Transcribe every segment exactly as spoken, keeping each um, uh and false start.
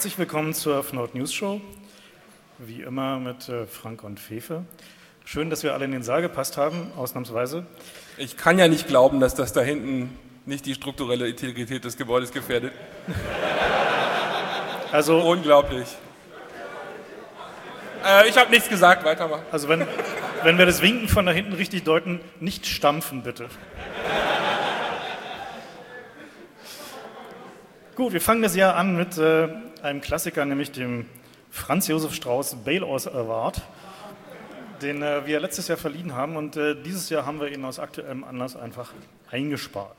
Herzlich willkommen zur F Nord News Show, wie immer mit äh, Frank und Fefe. Schön, dass wir alle in den Saal gepasst haben, ausnahmsweise. Ich kann ja nicht glauben, dass das da hinten nicht die strukturelle Integrität des Gebäudes gefährdet. Also unglaublich. Äh, ich habe nichts gesagt, weitermachen. Also wenn, wenn wir das Winken von da hinten richtig deuten, nicht stampfen bitte. Gut, wir fangen das Jahr an mit äh, einem Klassiker, nämlich dem Franz Josef Strauß Bailout Award, den äh, wir letztes Jahr verliehen haben, und äh, dieses Jahr haben wir ihn aus aktuellem Anlass einfach eingespart.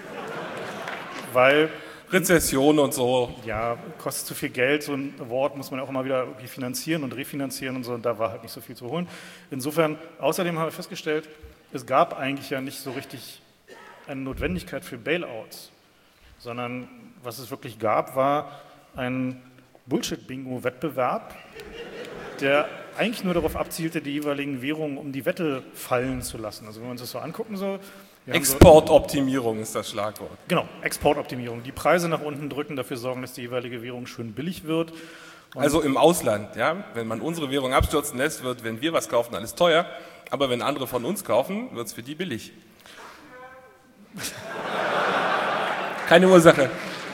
Weil Rezession und so. Ja, kostet zu viel Geld, so ein Award muss man auch immer wieder irgendwie finanzieren und refinanzieren und so, und da war halt nicht so viel zu holen. Insofern, außerdem haben wir festgestellt, es gab eigentlich ja nicht so richtig eine Notwendigkeit für Bailouts, sondern was es wirklich gab, war ein Bullshit-Bingo-Wettbewerb, der eigentlich nur darauf abzielte, die jeweiligen Währungen um die Wette fallen zu lassen. Also wenn wir uns das so angucken, so... Exportoptimierung so, ist das Schlagwort. Genau, Exportoptimierung. Die Preise nach unten drücken, dafür sorgen, dass die jeweilige Währung schön billig wird. Und also im Ausland, ja, wenn man unsere Währung abstürzen lässt, wird, wenn wir was kaufen, alles teuer. Aber wenn andere von uns kaufen, wird es für die billig. Keine Ursache.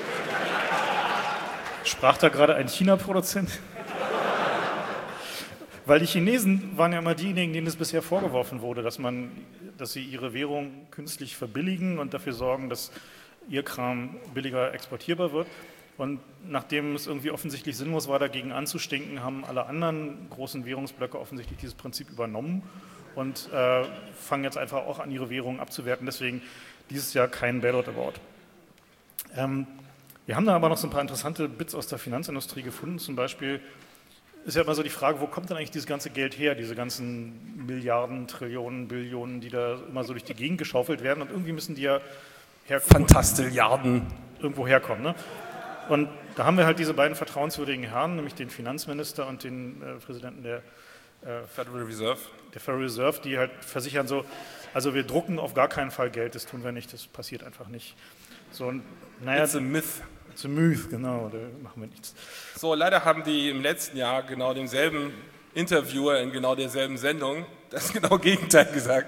Sprach da gerade ein China-Produzent? Weil die Chinesen waren ja immer diejenigen, denen es bisher vorgeworfen wurde, dass, man, dass sie ihre Währung künstlich verbilligen und dafür sorgen, dass ihr Kram billiger exportierbar wird. Und nachdem es irgendwie offensichtlich sinnlos war, dagegen anzustinken, haben alle anderen großen Währungsblöcke offensichtlich dieses Prinzip übernommen und äh, fangen jetzt einfach auch an, ihre Währungen abzuwerten. Deswegen dieses Jahr kein Bailout Award. Ähm, wir haben da aber noch so ein paar interessante Bits aus der Finanzindustrie gefunden. Zum Beispiel ist ja immer so die Frage, wo kommt denn eigentlich dieses ganze Geld her, diese ganzen Milliarden, Trillionen, Billionen, die da immer so durch die Gegend geschaufelt werden, und irgendwie müssen die ja herkommen. Fantastilliarden. Irgendwo herkommen, ne? Und da haben wir halt diese beiden vertrauenswürdigen Herren, nämlich den Finanzminister und den äh, Präsidenten der, äh, Federal Reserve. der Federal Reserve, die halt versichern so, also wir drucken auf gar keinen Fall Geld, das tun wir nicht, das passiert einfach nicht. So, und, naja, It's a myth. It's a myth, genau, da machen wir nichts. So, leider haben die im letzten Jahr genau demselben Interviewer in genau derselben Sendung das genau Gegenteil gesagt.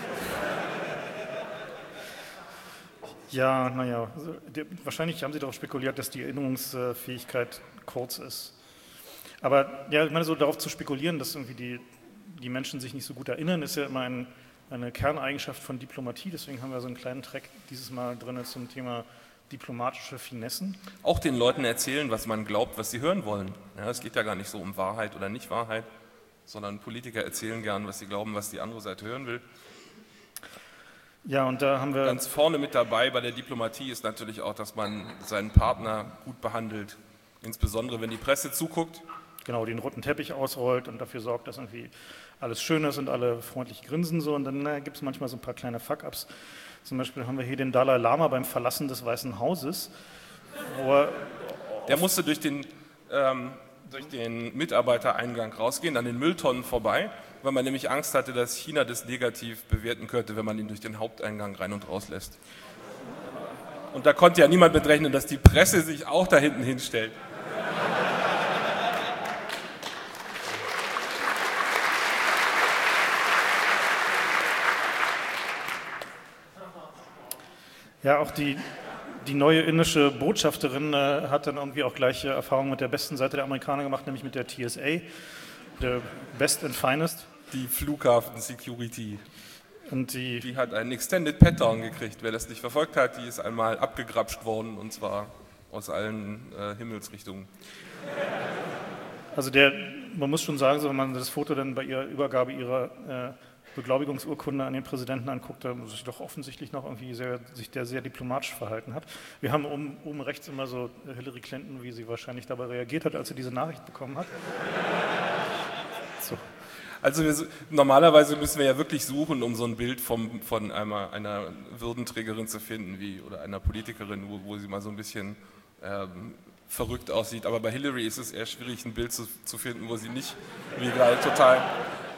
Ja, naja, wahrscheinlich haben sie darauf spekuliert, dass die Erinnerungsfähigkeit kurz ist. Aber ja, ich meine, so darauf zu spekulieren, dass irgendwie die, die Menschen sich nicht so gut erinnern, ist ja immer ein, eine Kerneigenschaft von Diplomatie. Deswegen haben wir so einen kleinen Track dieses Mal drin zum Thema diplomatische Finessen. Auch den Leuten erzählen, was man glaubt, was sie hören wollen. Ja, es geht ja gar nicht so um Wahrheit oder Nicht-Wahrheit, sondern Politiker erzählen gern, was sie glauben, was die andere Seite hören will. Ja, und da haben wir... Ganz vorne mit dabei bei der Diplomatie ist natürlich auch, dass man seinen Partner gut behandelt, insbesondere wenn die Presse zuguckt. Genau, den roten Teppich ausrollt und dafür sorgt, dass irgendwie alles schön ist und alle freundlich grinsen so, und dann äh, gibt es manchmal so ein paar kleine Fuck-Ups. Zum Beispiel haben wir hier den Dalai Lama beim Verlassen des Weißen Hauses. Wo er Der musste durch den, ähm, durch den Mitarbeitereingang rausgehen, an den Mülltonnen vorbei, weil man nämlich Angst hatte, dass China das negativ bewerten könnte, wenn man ihn durch den Haupteingang rein und raus lässt. Und da konnte ja niemand mitrechnen, dass die Presse sich auch da hinten hinstellt. Ja, auch die, die neue indische Botschafterin äh, hat dann irgendwie auch gleiche Erfahrungen mit der besten Seite der Amerikaner gemacht, nämlich mit der T S A, der Best and Finest. Die Flughafen-Security. Und die, die hat einen Extended Pat-Down gekriegt. Wer das nicht verfolgt hat, die ist einmal abgegrapscht worden, und zwar aus allen äh, Himmelsrichtungen. Also der, man muss schon sagen, so, wenn man das Foto dann bei ihrer Übergabe ihrer äh, Beglaubigungsurkunde an den Präsidenten anguckt, da muss sich doch offensichtlich noch irgendwie sehr, sich der sehr diplomatisch verhalten hat. Wir haben oben, oben rechts immer so Hillary Clinton, wie sie wahrscheinlich dabei reagiert hat, als sie diese Nachricht bekommen hat. So. Also wir, normalerweise müssen wir ja wirklich suchen, um so ein Bild vom, von einer, einer Würdenträgerin zu finden, wie, oder einer Politikerin, wo, wo sie mal so ein bisschen ähm, verrückt aussieht. Aber bei Hillary ist es eher schwierig, ein Bild zu, zu finden, wo sie nicht wie gerade total...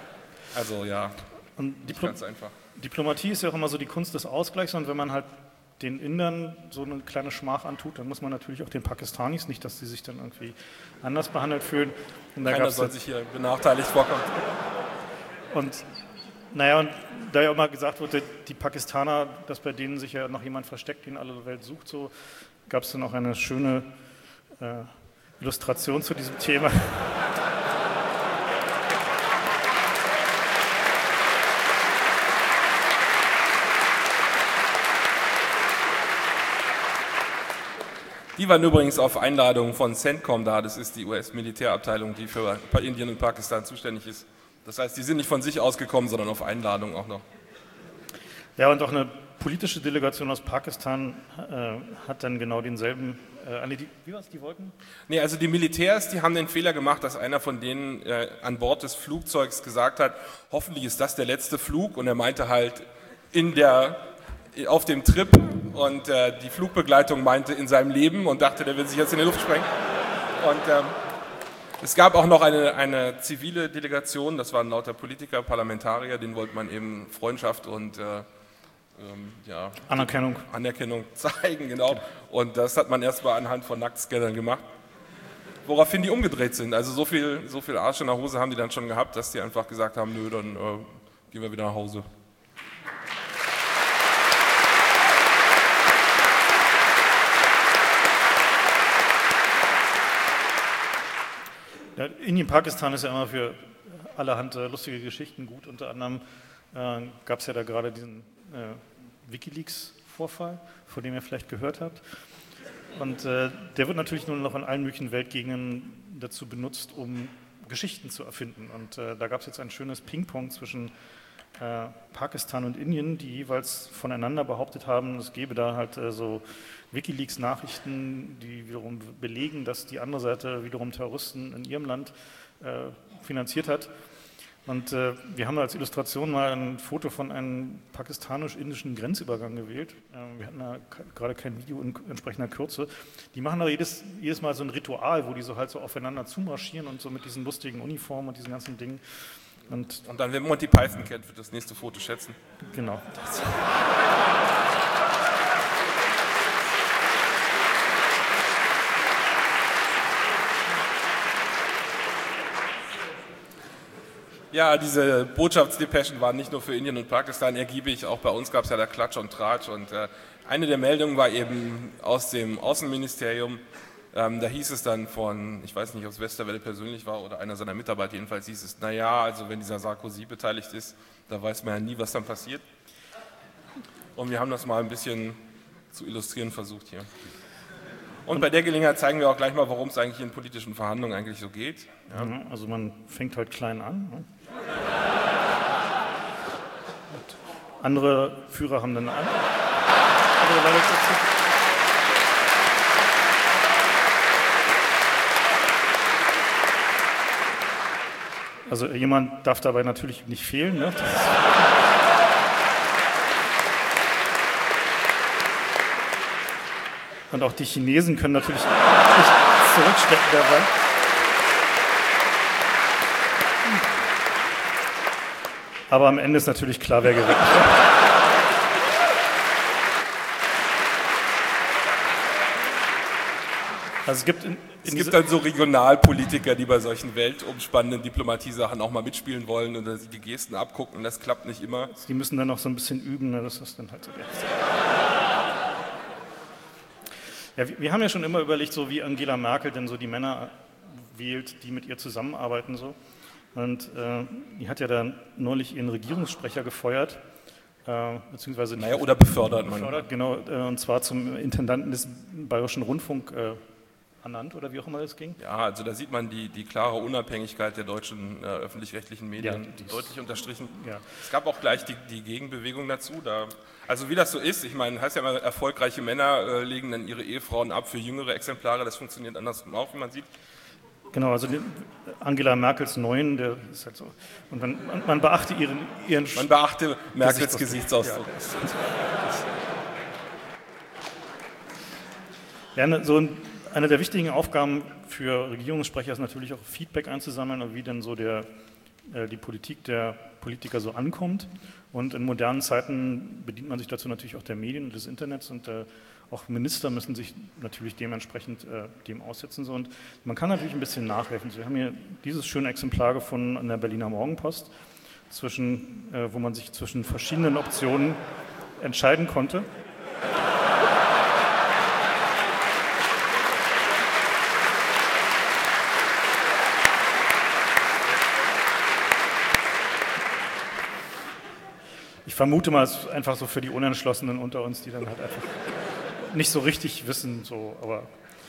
Also ja, und Diplo- ganz einfach. Diplomatie ist ja auch immer so die Kunst des Ausgleichs, und wenn man halt den Indern so eine kleine Schmach antut, dann muss man natürlich auch den Pakistanis, nicht, dass sie sich dann irgendwie anders behandelt fühlen. Und da Keiner soll sich hier benachteiligt vorkommen. Und naja, und da ja immer gesagt wurde, die Pakistaner, dass bei denen sich ja noch jemand versteckt, den alle Welt sucht, so gab es dann auch eine schöne äh, Illustration zu diesem Thema. Die waren übrigens auf Einladung von CENTCOM da, das ist die U S-Militärabteilung, die für Indien und Pakistan zuständig ist. Das heißt, die sind nicht von sich ausgekommen, sondern auf Einladung auch noch. Ja, und auch eine politische Delegation aus Pakistan äh, hat dann genau denselben, äh, die, wie war es, die wollten? Nee, also die Militärs, die haben den Fehler gemacht, dass einer von denen äh, an Bord des Flugzeugs gesagt hat, hoffentlich ist das der letzte Flug, und er meinte halt in der, auf dem Trip, und äh, die Flugbegleitung meinte in seinem Leben und dachte, der will sich jetzt in die Luft sprengen. Und ähm, es gab auch noch eine, eine zivile Delegation, das waren lauter Politiker, Parlamentarier, denen wollte man eben Freundschaft und äh, ähm, ja, Anerkennung. Anerkennung zeigen, genau. Und das hat man erst mal anhand von Nacktscannern gemacht, woraufhin die umgedreht sind. Also so viel, so viel Arsch in der Hose haben die dann schon gehabt, dass die einfach gesagt haben, nö, dann äh, gehen wir wieder nach Hause. Ja, Indien-Pakistan ist ja immer für allerhand äh, lustige Geschichten gut. Unter anderem äh, gab es ja da gerade diesen äh, WikiLeaks-Vorfall, von dem ihr vielleicht gehört habt. Und äh, der wird natürlich nur noch in allen möglichen Weltgegenden dazu benutzt, um Geschichten zu erfinden. Und äh, da gab es jetzt ein schönes Ping-Pong zwischen äh, Pakistan und Indien, die jeweils voneinander behauptet haben, es gäbe da halt äh, so WikiLeaks-Nachrichten, die wiederum belegen, dass die andere Seite wiederum Terroristen in ihrem Land äh, finanziert hat. Und äh, wir haben als Illustration mal ein Foto von einem pakistanisch-indischen Grenzübergang gewählt. Äh, wir hatten da gerade kein Video in entsprechender Kürze. Die machen da jedes, jedes Mal so ein Ritual, wo die so halt so aufeinander zumarschieren und so mit diesen lustigen Uniformen und diesen ganzen Dingen. Und, und dann, wer Monty Python kennt, wird das nächste Foto schätzen. Genau. Ja, diese Botschaftsdepeschen waren nicht nur für Indien und Pakistan ergiebig, auch bei uns gab es ja da Klatsch und Tratsch. Und äh, eine der Meldungen war eben aus dem Außenministerium, ähm, da hieß es dann von, ich weiß nicht, ob es Westerwelle persönlich war oder einer seiner Mitarbeiter, jedenfalls hieß es, naja, also wenn dieser Sarkozy beteiligt ist, da weiß man ja nie, was dann passiert. Und wir haben das mal ein bisschen zu illustrieren versucht hier. Und bei der Gelegenheit zeigen wir auch gleich mal, worum es eigentlich in politischen Verhandlungen eigentlich so geht. Ja. Ja, also man fängt halt klein an. Ne? Andere Führer haben dann an. Andere Leute dazu. Also jemand darf dabei natürlich nicht fehlen. Ne? Und auch die Chinesen können natürlich nicht zurückstecken dabei. Aber am Ende ist natürlich klar, wer gewinnt. Also es gibt, in, in es gibt dann so Regionalpolitiker, die bei solchen weltumspannenden Diplomatiesachen auch mal mitspielen wollen und sich die Gesten abgucken. Das klappt nicht immer. Die müssen dann noch so ein bisschen üben, ne? Das ist dann halt so der. Ja, wir, wir haben ja schon immer überlegt, so wie Angela Merkel denn so die Männer wählt, die mit ihr zusammenarbeiten. So. Und äh, die hat ja dann neulich ihren Regierungssprecher gefeuert, äh, beziehungsweise naja, oder befördert, befördert genau, äh, und zwar zum Intendanten des Bayerischen Rundfunk äh, ernannt, oder wie auch immer das ging. Ja, also da sieht man die, die klare Unabhängigkeit der deutschen äh, öffentlich-rechtlichen Medien ja, deutlich unterstrichen. Ja. Es gab auch gleich die, die Gegenbewegung dazu. Da, also wie das so ist, ich meine, heißt ja immer, erfolgreiche Männer äh, legen dann ihre Ehefrauen ab für jüngere Exemplare, das funktioniert andersrum auch, wie man sieht. Genau, also Angela Merkels Neuen, der ist halt so. Und man, man, man beachte ihren, ihren Man beachte Merkels Gesichtsausdruck. Ja, ja, so ein, eine der wichtigen Aufgaben für Regierungssprecher ist natürlich auch Feedback einzusammeln, wie denn so der äh, die Politik der Politiker so ankommt. Und in modernen Zeiten bedient man sich dazu natürlich auch der Medien und des Internets und äh, auch Minister müssen sich natürlich dementsprechend äh, dem aussetzen. So. Und man kann natürlich ein bisschen nachhelfen. Wir haben hier dieses schöne Exemplar gefunden an der Berliner Morgenpost, zwischen, äh, wo man sich zwischen verschiedenen Optionen entscheiden konnte. Ich vermute mal, es ist einfach so für die Unentschlossenen unter uns, die dann halt einfach nicht so richtig wissen, so, aber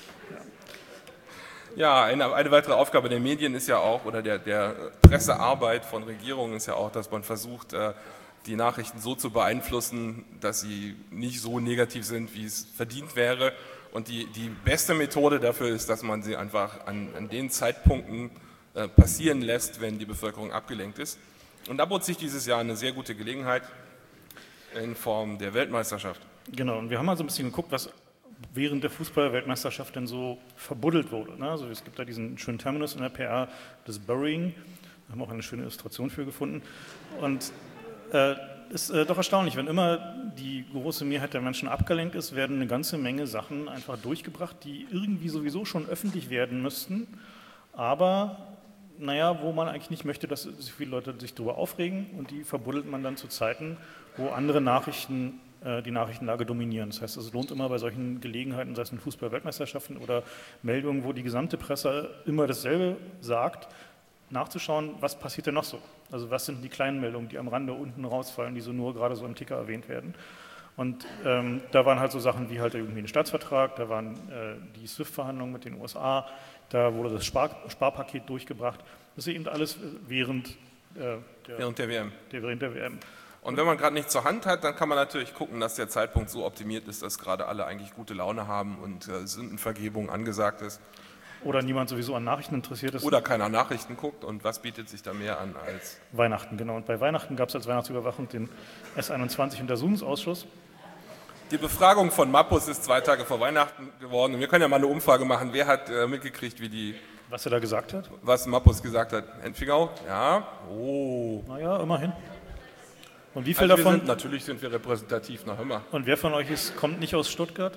ja. Ja, eine, eine weitere Aufgabe der Medien ist ja auch, oder der, der Pressearbeit von Regierungen ist ja auch, dass man versucht, die Nachrichten so zu beeinflussen, dass sie nicht so negativ sind, wie es verdient wäre. Und die, die beste Methode dafür ist, dass man sie einfach an, an den Zeitpunkten äh, passieren lässt, wenn die Bevölkerung abgelenkt ist. Und da bot sich dieses Jahr eine sehr gute Gelegenheit in Form der Weltmeisterschaft. Genau, und wir haben also ein bisschen geguckt, was während der Fußball-Weltmeisterschaft denn so verbuddelt wurde. Ne? Also es gibt da diesen schönen Terminus in der P R, das Burying, da haben wir auch eine schöne Illustration für gefunden. Und es äh, ist äh, doch erstaunlich, wenn immer die große Mehrheit der Menschen abgelenkt ist, werden eine ganze Menge Sachen einfach durchgebracht, die irgendwie sowieso schon öffentlich werden müssten, aber naja, wo man eigentlich nicht möchte, dass so viele Leute sich darüber aufregen und die verbuddelt man dann zu Zeiten, wo andere Nachrichten äh, die Nachrichtenlage dominieren. Das heißt, es lohnt immer bei solchen Gelegenheiten, sei es in Fußball-Weltmeisterschaften oder Meldungen, wo die gesamte Presse immer dasselbe sagt, nachzuschauen, was passiert denn noch so? Also was sind die kleinen Meldungen, die am Rande unten rausfallen, die so nur gerade so im Ticker erwähnt werden. Und ähm, da waren halt so Sachen wie halt irgendwie ein Staatsvertrag, da waren äh, die SWIFT-Verhandlungen mit den U S A, da wurde das Spar Sparpaket durchgebracht. Das ist eben alles während, äh, der, während der W M. Der, während der W M. Und wenn man gerade nichts zur Hand hat, dann kann man natürlich gucken, dass der Zeitpunkt so optimiert ist, dass gerade alle eigentlich gute Laune haben und äh, Sündenvergebung angesagt ist. Oder niemand sowieso an Nachrichten interessiert ist. Oder keiner Nachrichten guckt. Und was bietet sich da mehr an als Weihnachten, genau. Und bei Weihnachten gab es als Weihnachtsüberwachung den S einundzwanzig Untersuchungsausschuss. Die Befragung von Mappus ist zwei Tage vor Weihnachten geworden. Und wir können ja mal eine Umfrage machen. Wer hat äh, mitgekriegt, wie die... Was er da gesagt hat? Was Mappus gesagt hat. Entfigau? Ja. Oh. Naja, immerhin. Und wie viel also davon? Sind, natürlich sind wir repräsentativ, noch immer. Und wer von euch ist, kommt nicht aus Stuttgart?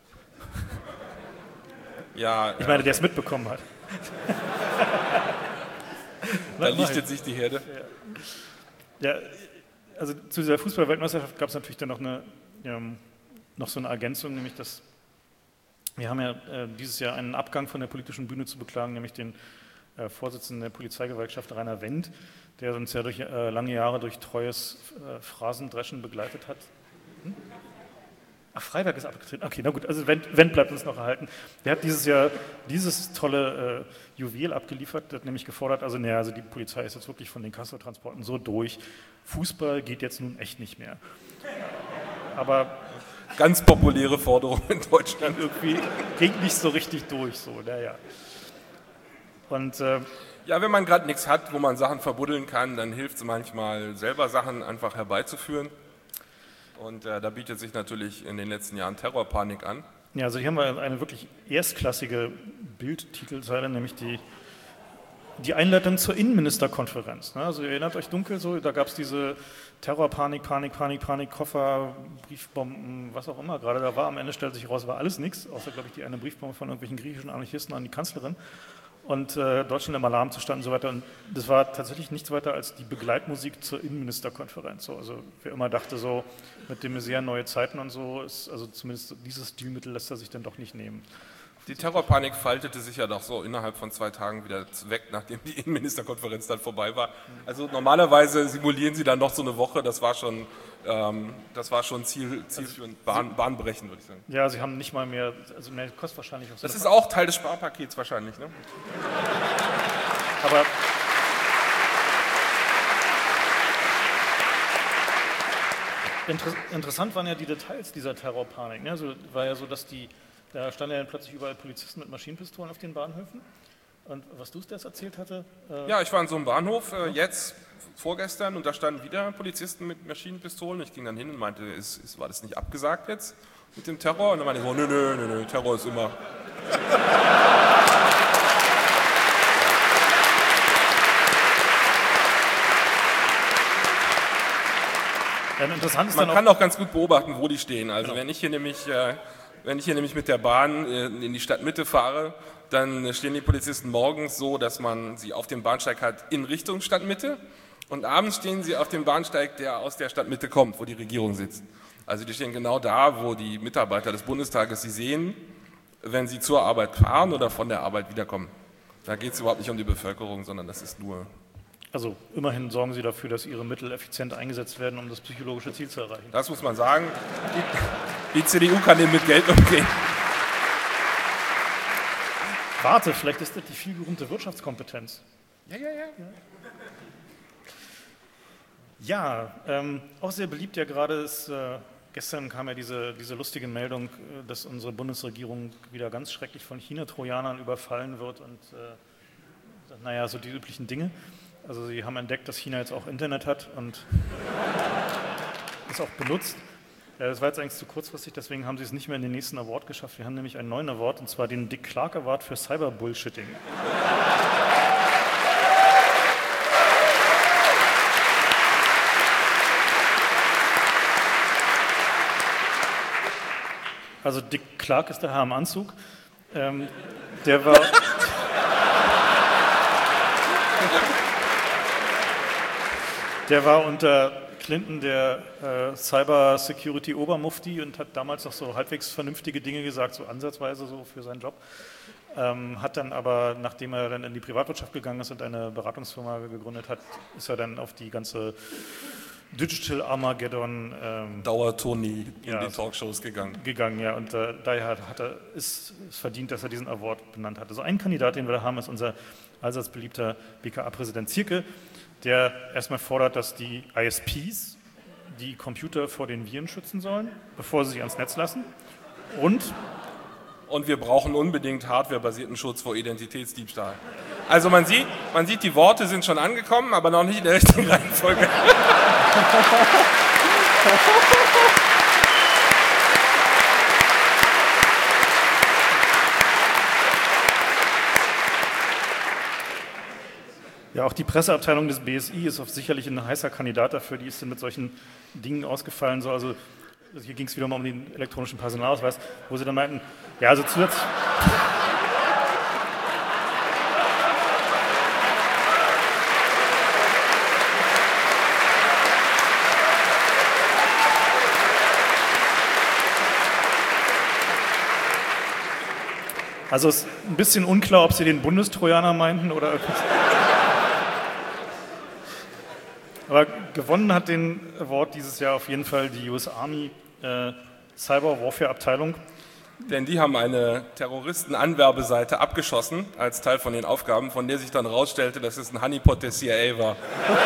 Ja, ich meine, der es mitbekommen hat. Da lichtet sich die Herde. Ja. ja, also zu dieser Fußball-Weltmeisterschaft gab es natürlich dann noch, eine, ja, noch so eine Ergänzung, nämlich dass wir haben ja äh, dieses Jahr einen Abgang von der politischen Bühne zu beklagen, nämlich den äh, Vorsitzenden der Polizeigewerkschaft Rainer Wendt, der uns ja durch äh, lange Jahre durch treues äh, Phrasendreschen begleitet hat. Hm? Ach, Freiberg ist abgetreten. Okay, na gut, also Wendt, Wendt bleibt uns noch erhalten. Der hat dieses Jahr dieses tolle äh, Juwel abgeliefert, der hat nämlich gefordert, also naja, also die Polizei ist jetzt wirklich von den Castortransporten so durch. Fußball geht jetzt nun echt nicht mehr. Aber ganz populäre Forderung in Deutschland. Irgendwie ging nicht so richtig durch, so, naja. Und äh, ja, wenn man gerade nichts hat, wo man Sachen verbuddeln kann, dann hilft es manchmal, selber Sachen einfach herbeizuführen. Und äh, da bietet sich natürlich in den letzten Jahren Terrorpanik an. Ja, also hier haben wir eine wirklich erstklassige Bildtitelzeile, nämlich die, die Einleitung zur Innenministerkonferenz. Also ihr erinnert euch dunkel, so, da gab es diese Terrorpanik, Panik, Panik, Panik, Koffer, Briefbomben, was auch immer gerade da war. Am Ende stellt sich raus, war alles nichts, außer, glaube ich, die eine Briefbombe von irgendwelchen griechischen Anarchisten an die Kanzlerin. Und äh, Deutschland im Alarmzustand und so weiter. Und das war tatsächlich nichts weiter als die Begleitmusik zur Innenministerkonferenz. So, also wer immer dachte, so mit dem Messier neue Zeiten und so, ist, also zumindest dieses Stilmittel lässt er sich dann doch nicht nehmen. Die Terrorpanik faltete sich ja doch so innerhalb von zwei Tagen wieder weg, nachdem die Innenministerkonferenz dann vorbei war. Also normalerweise simulieren sie dann noch so eine Woche, das war schon, ähm, das war schon Ziel, zielführend, also, Bahn, bahnbrechend, würde ich sagen. Ja, sie haben nicht mal mehr, also mehr kostet wahrscheinlich auch so. Das ist auch Teil des Sparpakets wahrscheinlich, ne? Aber inter interessant waren ja die Details dieser Terrorpanik. Ne? Also war ja so, dass die Da standen ja dann plötzlich überall Polizisten mit Maschinenpistolen auf den Bahnhöfen. Und was du es erzählt hatte? Äh ja, ich war in so einem Bahnhof äh, jetzt, vorgestern, und da standen wieder Polizisten mit Maschinenpistolen. Ich ging dann hin und meinte, ist, ist, war das nicht abgesagt jetzt mit dem Terror? Und dann meinte ich so, nö, nö, nö, nö, Terror ist immer... Dann interessant ist Man dann kann auch ganz gut beobachten, wo die stehen. Also Genau. wenn ich hier nämlich, äh, wenn ich hier nämlich mit der Bahn äh, in die Stadtmitte fahre, dann stehen die Polizisten morgens so, dass man sie auf dem Bahnsteig hat in Richtung Stadtmitte und abends stehen sie auf dem Bahnsteig, der aus der Stadtmitte kommt, wo die Regierung sitzt. Also die stehen genau da, wo die Mitarbeiter des Bundestages sie sehen, wenn sie zur Arbeit fahren oder von der Arbeit wiederkommen. Da geht es überhaupt nicht um die Bevölkerung, sondern das ist nur... Also immerhin sorgen Sie dafür, dass Ihre Mittel effizient eingesetzt werden, um das psychologische Ziel zu erreichen. Das muss man sagen. Die, die C D U kann eben mit Geld umgehen. Warte, vielleicht ist das die vielgerühmte Wirtschaftskompetenz. Ja, ja, ja. Ja, ähm, auch sehr beliebt ja gerade ist, äh, gestern kam ja diese, diese lustige Meldung, äh, dass unsere Bundesregierung wieder ganz schrecklich von China-Trojanern überfallen wird und äh, naja, so die üblichen Dinge. Also sie haben entdeckt, dass China jetzt auch Internet hat und es auch benutzt. Ja, das war jetzt eigentlich zu kurzfristig, deswegen haben sie es nicht mehr in den nächsten Award geschafft. Wir haben nämlich einen neuen Award, und zwar den Dick Clark Award für Cyber-Bullshitting. Also Dick Clark ist der Herr im Anzug. Ähm, der war... Der war unter Clinton der äh, Cyber-Security-Obermufti und hat damals noch so halbwegs vernünftige Dinge gesagt, so ansatzweise so für seinen Job. Ähm, hat dann aber, nachdem er dann in die Privatwirtschaft gegangen ist und eine Beratungsfirma gegründet hat, ist er dann auf die ganze Digital Armageddon ähm, Dauertournee in ja, die Talkshows gegangen. gegangen, ja, und äh, daher hat, hat er, ist es verdient, dass er diesen Award benannt hat. Also ein Kandidat, den wir da haben, ist unser allseits beliebter B K A-Präsident Zierke, der erstmal fordert, dass die I S Ps die Computer vor den Viren schützen sollen, bevor sie sie ans Netz lassen. Und, Und wir brauchen unbedingt hardwarebasierten Schutz vor Identitätsdiebstahl. Also man sieht, man sieht, die Worte sind schon angekommen, aber noch nicht in der richtigen Reihenfolge. ja, auch die Presseabteilung des B S I ist sicherlich ein heißer Kandidat dafür, die ist dann mit solchen Dingen ausgefallen. So, also hier ging es wieder mal um den elektronischen Personalausweis, wo sie dann meinten, ja, also zusätzlich... Also es ist ein bisschen unklar, ob sie den Bundestrojaner meinten oder irgendwas. Aber gewonnen hat den Award dieses Jahr auf jeden Fall die U S Army äh, Cyber Warfare Abteilung. Denn die haben eine Terroristenanwerbeseite abgeschossen als Teil von den Aufgaben, von der sich dann herausstellte, dass es ein Honeypot der C I A war.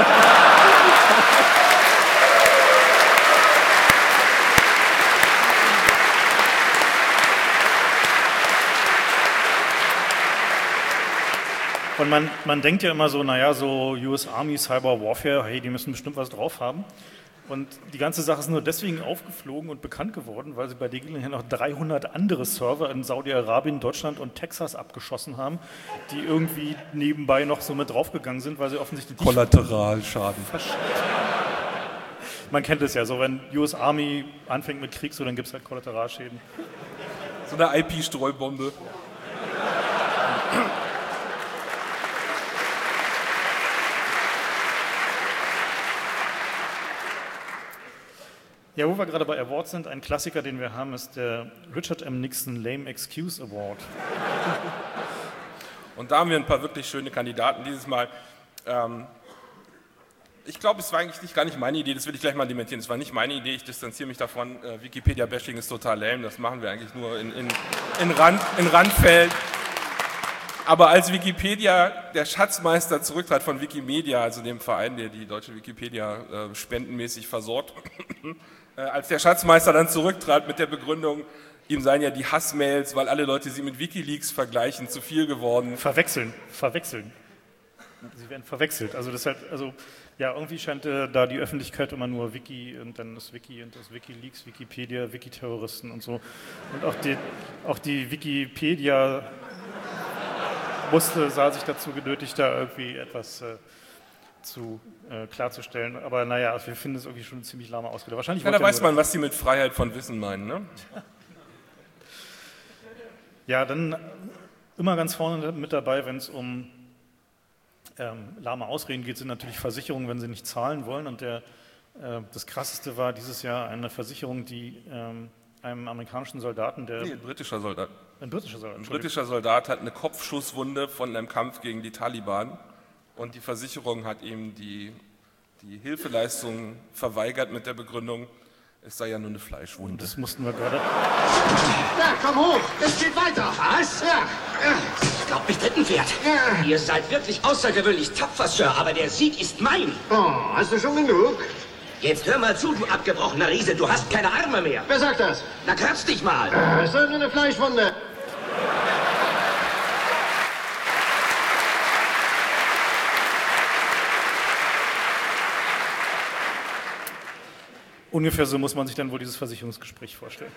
Und man, man denkt ja immer so, naja, so U S Army, Cyber Warfare, hey, die müssen bestimmt was drauf haben. Und die ganze Sache ist nur deswegen aufgeflogen und bekannt geworden, weil sie bei der Gelegenheit noch dreihundert andere Server in Saudi-Arabien, Deutschland und Texas abgeschossen haben, die irgendwie nebenbei noch so mit draufgegangen sind, weil sie offensichtlich... Kollateralschaden. Man kennt es ja, so wenn U S Army anfängt mit Krieg, so dann gibt es halt Kollateralschäden. So eine I P-Streubombe. Ja, wo wir gerade bei Awards sind, ein Klassiker, den wir haben, ist der Richard M. Nixon Lame Excuse Award. Und da haben wir ein paar wirklich schöne Kandidaten dieses Mal. Ähm, ich glaube, es war eigentlich nicht, gar nicht meine Idee, das will ich gleich mal dementieren. Es war nicht meine Idee, ich distanziere mich davon. Äh, Wikipedia-Bashing ist total lame, das machen wir eigentlich nur in, in, in, Rand, in Randfeld. Aber als Wikipedia, der Schatzmeister zurücktrat von Wikimedia, also dem Verein, der die deutsche Wikipedia äh, spendenmäßig versorgt, äh, als der Schatzmeister dann zurücktrat mit der Begründung, ihm seien ja die Hassmails, weil alle Leute sie mit Wikileaks vergleichen, zu viel geworden. Verwechseln, verwechseln. Sie werden verwechselt. Also das halt, also ja, irgendwie scheint äh, da die Öffentlichkeit immer nur Wiki und dann ist Wiki und das Wikileaks, Wikipedia, Wikiterroristen und so. Und auch die, auch die Wikipedia musste, sah sich dazu genötigt, da irgendwie etwas äh, zu, äh, klarzustellen. Aber naja, also wir finden es irgendwie schon eine ziemlich lahme Ausrede. Wahrscheinlich ja, da weiß man, was Sie mit Freiheit von Wissen meinen, ne? Ja, dann immer ganz vorne mit dabei, wenn es um ähm, lahme Ausreden geht, sind natürlich Versicherungen, wenn sie nicht zahlen wollen. Und der, äh, das Krasseste war dieses Jahr eine Versicherung, die ähm, einem amerikanischen Soldaten, der... Nee, ein britischer Soldat. Ein britischer Soldat. Ein britischer Soldat hat eine Kopfschusswunde von einem Kampf gegen die Taliban und die Versicherung hat ihm die, die Hilfeleistung verweigert mit der Begründung, es sei ja nur eine Fleischwunde. Das mussten wir gerade... Ja, komm hoch, es geht weiter. Was? Ja. Ich glaub nicht, Rittenpferd. Ja. Ihr seid wirklich außergewöhnlich tapfer, Sir, aber der Sieg ist mein. Oh, hast du schon genug? Jetzt hör mal zu, du abgebrochener Riese, du hast keine Arme mehr. Wer sagt das? Na, kratz dich mal. Es ist nur eine Fleischwunde. Ungefähr so muss man sich dann wohl dieses Versicherungsgespräch vorstellen.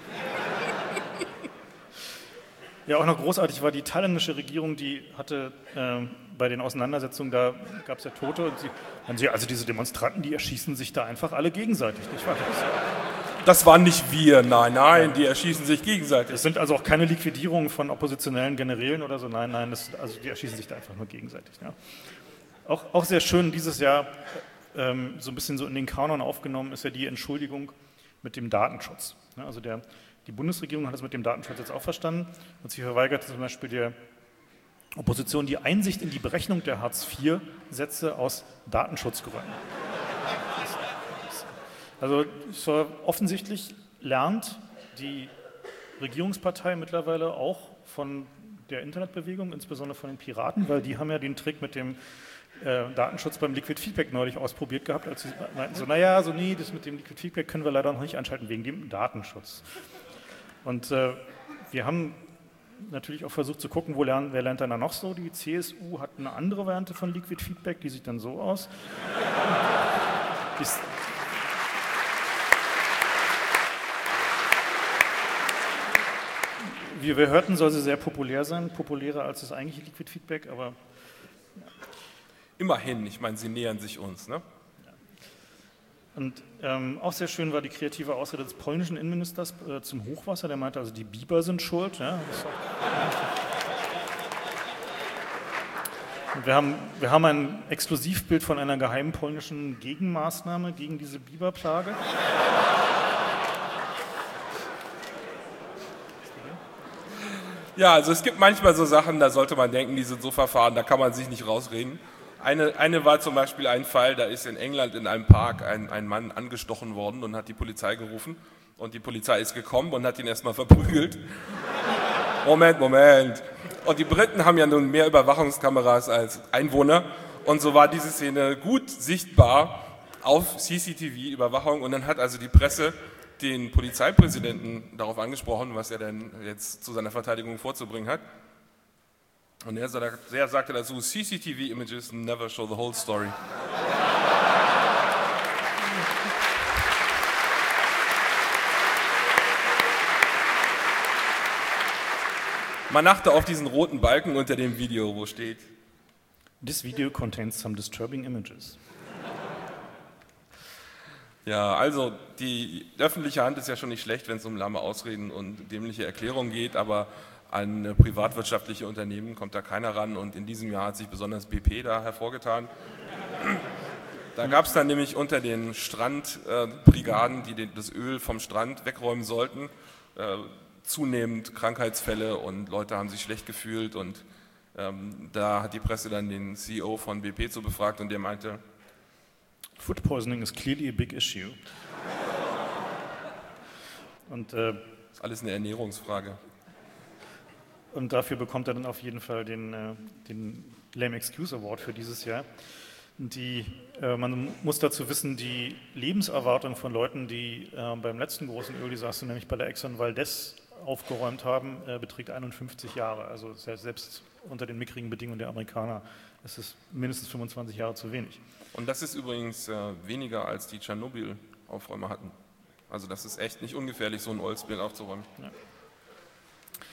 Ja, auch noch großartig war die thailändische Regierung, die hatte äh, bei den Auseinandersetzungen, da gab es ja Tote, und sie, sie, also diese Demonstranten, die erschießen sich da einfach alle gegenseitig, nicht wahr? Das waren nicht wir, nein, nein, die erschießen sich gegenseitig. Es sind also auch keine Liquidierungen von oppositionellen Generälen oder so, nein, nein, das, also die erschießen sich da einfach nur gegenseitig. Ja. Auch, auch sehr schön dieses Jahr, ähm, so ein bisschen so in den Kanon aufgenommen, ist ja die Entschuldigung mit dem Datenschutz. Ja, also der, die Bundesregierung hat es mit dem Datenschutz jetzt auch verstanden und sie verweigert zum Beispiel der Opposition die Einsicht in die Berechnung der Hartz vier Sätze aus Datenschutzgründen. Also so offensichtlich lernt die Regierungspartei mittlerweile auch von der Internetbewegung, insbesondere von den Piraten, weil die haben ja den Trick mit dem äh, Datenschutz beim Liquid Feedback neulich ausprobiert gehabt, als sie meinten so, naja, so nee, das mit dem Liquid Feedback können wir leider noch nicht einschalten, wegen dem Datenschutz. Und äh, wir haben natürlich auch versucht zu gucken, wo lernen, wer lernt dann da noch so. Die C S U hat eine andere Variante von Liquid Feedback, die sieht dann so aus. Ist, wie wir hörten, soll sie sehr populär sein, populärer als das eigentliche Liquid Feedback, aber... Ja. Immerhin, ich meine, sie nähern sich uns, ne? Und ähm, auch sehr schön war die kreative Ausrede des polnischen Innenministers äh, zum Hochwasser. Der meinte also, die Biber sind schuld. Ja, und wir, haben, wir haben ein Exklusivbild von einer geheimen polnischen Gegenmaßnahme gegen diese Biberplage. Ja, also es gibt manchmal so Sachen, da sollte man denken, die sind so verfahren, da kann man sich nicht rausreden. Eine, eine war zum Beispiel ein Fall, da ist in England in einem Park ein, ein Mann angestochen worden und hat die Polizei gerufen. Und die Polizei ist gekommen und hat ihn erstmal verprügelt. Moment, Moment. Und die Briten haben ja nun mehr Überwachungskameras als Einwohner. Und so war diese Szene gut sichtbar auf C C T V-Überwachung. Und dann hat also die Presse den Polizeipräsidenten darauf angesprochen, was er denn jetzt zu seiner Verteidigung vorzubringen hat. Und er, er sagte dazu, C C T V-Images never show the whole story. Man achte auf diesen roten Balken unter dem Video, wo steht: This video contains some disturbing images. Ja, also die öffentliche Hand ist ja schon nicht schlecht, wenn es um lahme Ausreden und dämliche Erklärungen geht, aber an privatwirtschaftliche Unternehmen kommt da keiner ran und in diesem Jahr hat sich besonders B P da hervorgetan. Da gab es dann nämlich unter den Strandbrigaden, die das Öl vom Strand wegräumen sollten, zunehmend Krankheitsfälle und Leute haben sich schlecht gefühlt und ähm, da hat die Presse dann den C E O von B P zu befragt und der meinte: Food poisoning is clearly a big issue. Und, äh, das ist alles eine Ernährungsfrage. Und dafür bekommt er dann auf jeden Fall den, äh, den Lame Excuse Award für dieses Jahr. Die, äh, man muss dazu wissen, die Lebenserwartung von Leuten, die äh, beim letzten großen Öldesaster, nämlich bei der Exxon Valdez, aufgeräumt haben, äh, beträgt einundfünfzig Jahre. Also selbst unter den mickrigen Bedingungen der Amerikaner ist es mindestens fünfundzwanzig Jahre zu wenig. Und das ist übrigens äh, weniger als die Tschernobyl-Aufräumer hatten. Also das ist echt nicht ungefährlich, so ein Oilspill aufzuräumen. Ja.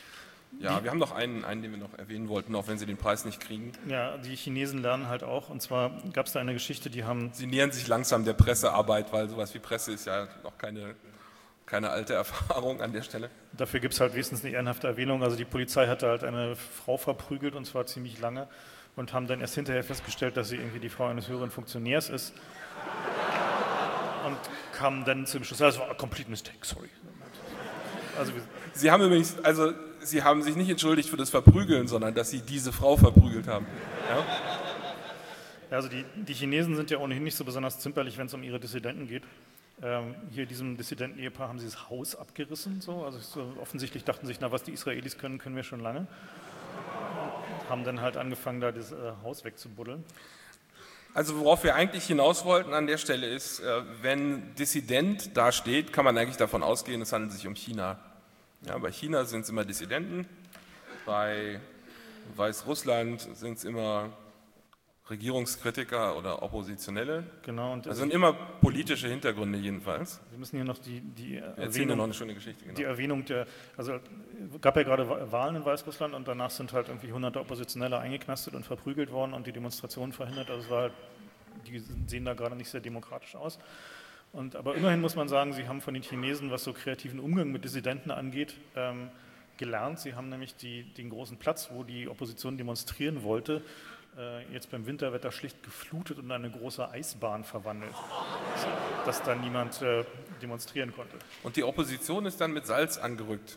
Ja, wir haben noch einen, einen, den wir noch erwähnen wollten, auch wenn Sie den Preis nicht kriegen. Ja, die Chinesen lernen halt auch. Und zwar gab es da eine Geschichte, die haben... Sie nähern sich langsam der Pressearbeit, weil sowas wie Presse ist ja noch keine, keine alte Erfahrung an der Stelle. Dafür gibt es halt wenigstens eine ehrenhafte Erwähnung. Also die Polizei hatte halt eine Frau verprügelt, und zwar ziemlich lange, und haben dann erst hinterher festgestellt, dass sie irgendwie die Frau eines höheren Funktionärs ist. Und kamen dann zum Schluss, das war a complete mistake, sorry. Also, Sie haben übrigens, also Sie haben sich nicht entschuldigt für das Verprügeln, sondern dass Sie diese Frau verprügelt haben. Ja? Also die, die Chinesen sind ja ohnehin nicht so besonders zimperlich, wenn es um ihre Dissidenten geht. Ähm, hier diesem Dissidenten-Ehepaar haben sie das Haus abgerissen. So. Also so, offensichtlich dachten sich, na was die Israelis können, können wir schon lange. Und haben dann halt angefangen, da das äh, Haus wegzubuddeln. Also worauf wir eigentlich hinaus wollten an der Stelle ist, äh, wenn Dissident da steht, kann man eigentlich davon ausgehen, es handelt sich um China. Ja, bei China sind es immer Dissidenten, bei Weißrussland sind es immer Regierungskritiker oder Oppositionelle. Genau. Und das sind immer politische Hintergründe jedenfalls. Wir müssen hier noch die, die Wir erzählen ja noch eine schöne Geschichte. Genau. Die Erwähnung der, also es gab ja gerade Wahlen in Weißrussland und danach sind halt irgendwie hunderte Oppositionelle eingeknastet und verprügelt worden und die Demonstrationen verhindert. Also es war halt, die sehen da gerade nicht sehr demokratisch aus. Und, aber immerhin muss man sagen, sie haben von den Chinesen, was so kreativen Umgang mit Dissidenten angeht, ähm, gelernt. Sie haben nämlich die, den großen Platz, wo die Opposition demonstrieren wollte, äh, jetzt beim Winterwetter schlicht geflutet und in eine große Eisbahn verwandelt, dass da niemand äh, demonstrieren konnte. Und die Opposition ist dann mit Salz angerückt.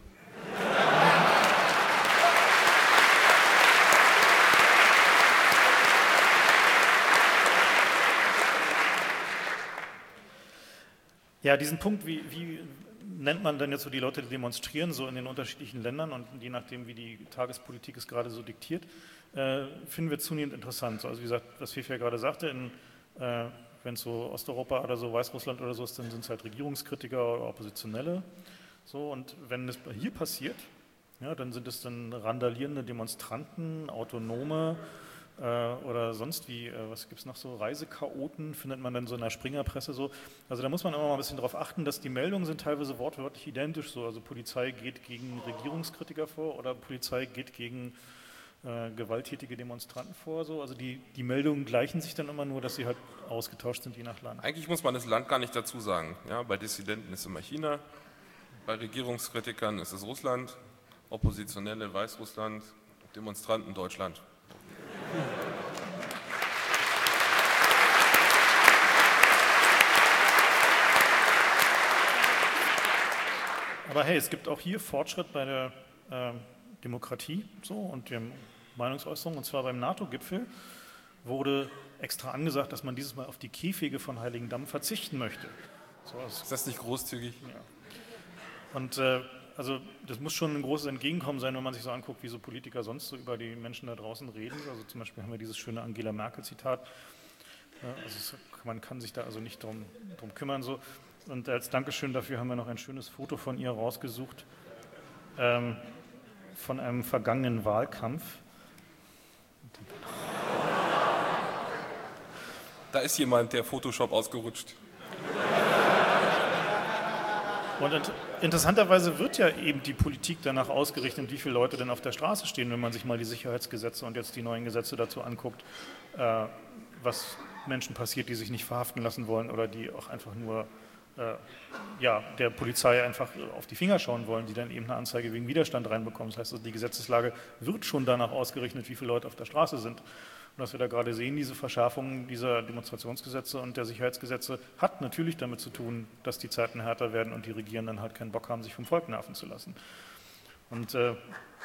Ja, diesen Punkt, wie, wie nennt man denn jetzt so die Leute, die demonstrieren, so in den unterschiedlichen Ländern und je nachdem, wie die Tagespolitik es gerade so diktiert, äh, finden wir zunehmend interessant. Also wie gesagt, was Fefe ja gerade sagte, äh, wenn es so Osteuropa oder so, Weißrussland oder so ist, dann sind es halt Regierungskritiker oder Oppositionelle. So, und wenn es hier passiert, ja, dann sind es dann randalierende Demonstranten, Autonome, oder sonst wie, was gibt es noch so, Reisechaoten, findet man dann so in der Springerpresse so. Also da muss man immer mal ein bisschen darauf achten, dass die Meldungen sind teilweise wortwörtlich identisch so. Also Polizei geht gegen Regierungskritiker vor oder Polizei geht gegen äh, gewalttätige Demonstranten vor. So. Also die, die Meldungen gleichen sich dann immer nur, dass sie halt ausgetauscht sind je nach Land. Eigentlich muss man das Land gar nicht dazu sagen. Ja, bei Dissidenten ist immer China, bei Regierungskritikern ist es Russland, Oppositionelle Weißrussland, Demonstranten Deutschland. Aber hey, es gibt auch hier Fortschritt bei der äh, Demokratie so, und der Meinungsäußerung. Und zwar beim NATO-Gipfel wurde extra angesagt, dass man dieses Mal auf die Käfige von Heiligendamm verzichten möchte. So, das ist das nicht großzügig? Ja. Und äh, also das muss schon ein großes Entgegenkommen sein, wenn man sich so anguckt, wie so Politiker sonst so über die Menschen da draußen reden. Also zum Beispiel haben wir dieses schöne Angela Merkel-Zitat. Ja, also es, man kann sich da also nicht drum, drum kümmern. So. Und als Dankeschön dafür haben wir noch ein schönes Foto von ihr rausgesucht, ähm, von einem vergangenen Wahlkampf. Da ist jemand, der Photoshop ausgerutscht. Und interessanterweise wird ja eben die Politik danach ausgerichtet, wie viele Leute denn auf der Straße stehen, wenn man sich mal die Sicherheitsgesetze und jetzt die neuen Gesetze dazu anguckt, äh, was Menschen passiert, die sich nicht verhaften lassen wollen oder die auch einfach nur äh, ja, der Polizei einfach auf die Finger schauen wollen, die dann eben eine Anzeige wegen Widerstand reinbekommen. Das heißt, also die Gesetzeslage wird schon danach ausgerichtet, wie viele Leute auf der Straße sind. Und was wir da gerade sehen, diese Verschärfung dieser Demonstrationsgesetze und der Sicherheitsgesetze hat natürlich damit zu tun, dass die Zeiten härter werden und die Regierenden halt keinen Bock haben, sich vom Volk nerven zu lassen. Und äh,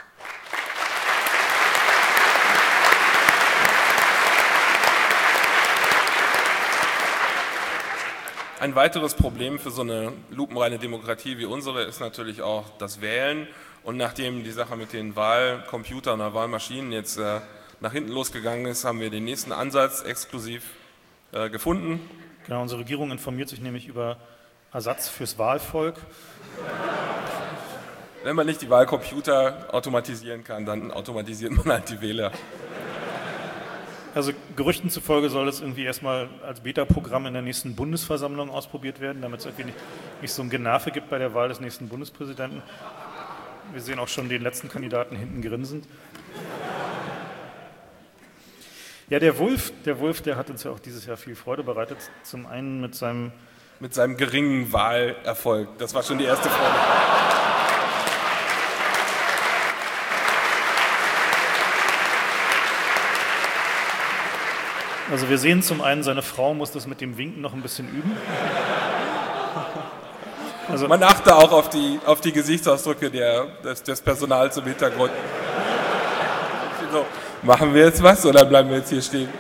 Ein weiteres Problem für so eine lupenreine Demokratie wie unsere ist natürlich auch das Wählen. Und nachdem die Sache mit den Wahlcomputern oder Wahlmaschinen jetzt äh, nach hinten losgegangen ist, haben wir den nächsten Ansatz exklusiv äh, gefunden. Genau, unsere Regierung informiert sich nämlich über Ersatz fürs Wahlvolk. Wenn man nicht die Wahlcomputer automatisieren kann, dann automatisiert man halt die Wähler. Also Gerüchten zufolge soll es irgendwie erstmal als Beta-Programm in der nächsten Bundesversammlung ausprobiert werden, damit es irgendwie nicht, nicht so ein Generve gibt bei der Wahl des nächsten Bundespräsidenten. wir sehen auch schon den letzten Kandidaten hinten grinsend. Ja, der Wulff, der Wulff, der hat uns ja auch dieses Jahr viel Freude bereitet. Zum einen mit seinem... Mit seinem geringen Wahlerfolg. Das war schon die erste Freude. Also wir sehen zum einen, seine Frau muss das mit dem Winken noch ein bisschen üben. Also man achte auch auf die, auf die Gesichtsausdrücke der, des, des Personals im Hintergrund. So, machen wir jetzt was oder bleiben wir jetzt hier stehen?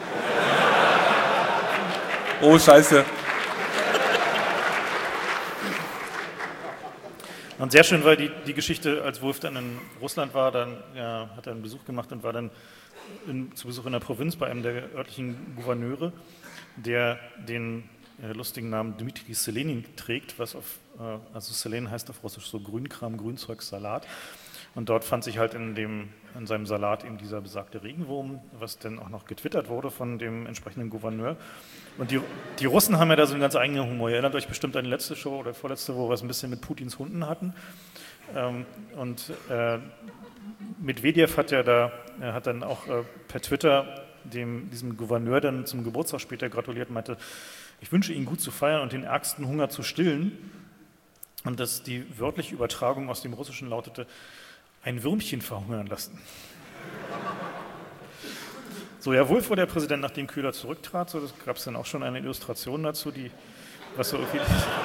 Oh, scheiße. Und sehr schön war die, die Geschichte, als Wulff dann in Russland war, dann ja, hat er einen Besuch gemacht und war dann in, zu Besuch in der Provinz bei einem der örtlichen Gouverneure, der den äh, lustigen Namen Dmitri Selenin trägt, was auf, äh, also Selen heißt auf Russisch so Grünkram, Grünzeug, Salat. Und dort fand sich halt in, dem, in seinem Salat eben dieser besagte Regenwurm, was dann auch noch getwittert wurde von dem entsprechenden Gouverneur. Und die, die Russen haben ja da so einen ganz eigenen Humor. Ihr erinnert euch bestimmt an die letzte Show oder vorletzte, wo wir es ein bisschen mit Putins Hunden hatten. Ähm, und äh, Medvedev hat ja da, er hat dann auch äh, per Twitter dem, diesem Gouverneur dann zum Geburtstag später gratuliert und meinte, ich wünsche Ihnen gut zu feiern und den ärgsten Hunger zu stillen. Und dass die wörtliche Übertragung aus dem Russischen lautete, ein Würmchen verhungern lassen. So, ja, Wulff wurde der Präsident, nachdem Köhler zurücktrat. So, das gab es dann auch schon eine Illustration dazu, die, was so irgendwie...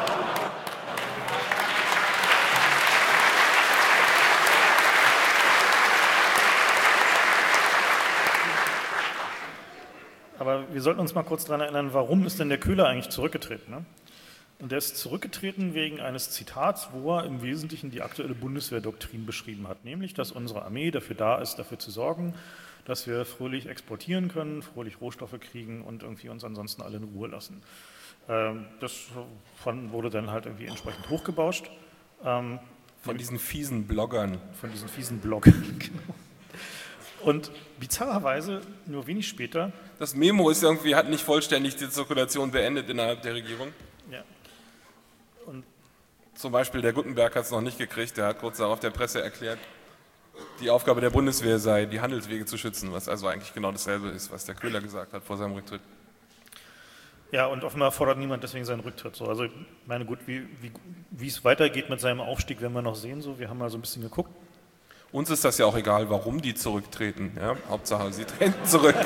Aber wir sollten uns mal kurz daran erinnern, warum ist denn der Köhler eigentlich zurückgetreten? Ne? Und er ist zurückgetreten wegen eines Zitats, wo er im Wesentlichen die aktuelle Bundeswehrdoktrin beschrieben hat, nämlich, dass unsere Armee dafür da ist, dafür zu sorgen, dass wir fröhlich exportieren können, fröhlich Rohstoffe kriegen und irgendwie uns ansonsten alle in Ruhe lassen. Das wurde dann halt irgendwie entsprechend hochgebauscht. Von diesen fiesen Bloggern. Von diesen fiesen Bloggern, genau. Und bizarrerweise, nur wenig später... Das Memo ist irgendwie, hat nicht vollständig die Zirkulation beendet innerhalb der Regierung. Ja. Und zum Beispiel der Guttenberg hat es noch nicht gekriegt, der hat kurz darauf der Presse erklärt, die Aufgabe der Bundeswehr sei, die Handelswege zu schützen, was also eigentlich genau dasselbe ist, was der Köhler gesagt hat vor seinem Rücktritt. Ja, und offenbar fordert niemand deswegen seinen Rücktritt. So, also, ich meine, gut, wie, wie, wie es weitergeht mit seinem Aufstieg, werden wir noch sehen. So, wir haben mal so ein bisschen geguckt. Uns ist das ja auch egal, warum die zurücktreten. Ja? Hauptsache, sie treten zurück.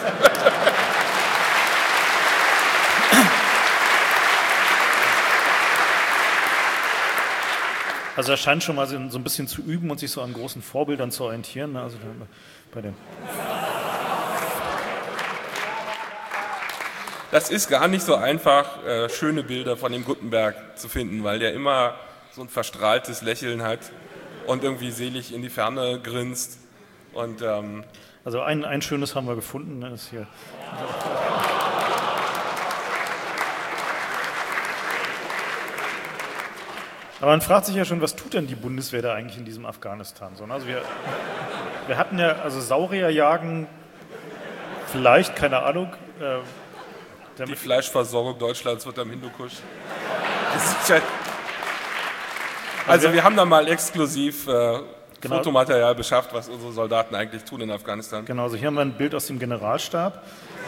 Also er scheint schon mal so ein bisschen zu üben und sich so an großen Vorbildern zu orientieren. Also bei den Das ist gar nicht so einfach, äh, schöne Bilder von dem Guttenberg zu finden, weil der immer so ein verstrahltes Lächeln hat und irgendwie selig in die Ferne grinst. Und, ähm, also ein, ein schönes haben wir gefunden. Das ist hier. Aber man fragt sich ja schon, was tut denn die Bundeswehr da eigentlich in diesem Afghanistan? Also wir, wir hatten ja, also Saurierjagen, vielleicht, keine Ahnung. Äh, die Fleischversorgung Deutschlands wird am Hindukusch. Ja, also wir haben da mal exklusiv äh, genau. Fotomaterial beschafft, was unsere Soldaten eigentlich tun in Afghanistan. Genau, also hier haben wir ein Bild aus dem Generalstab.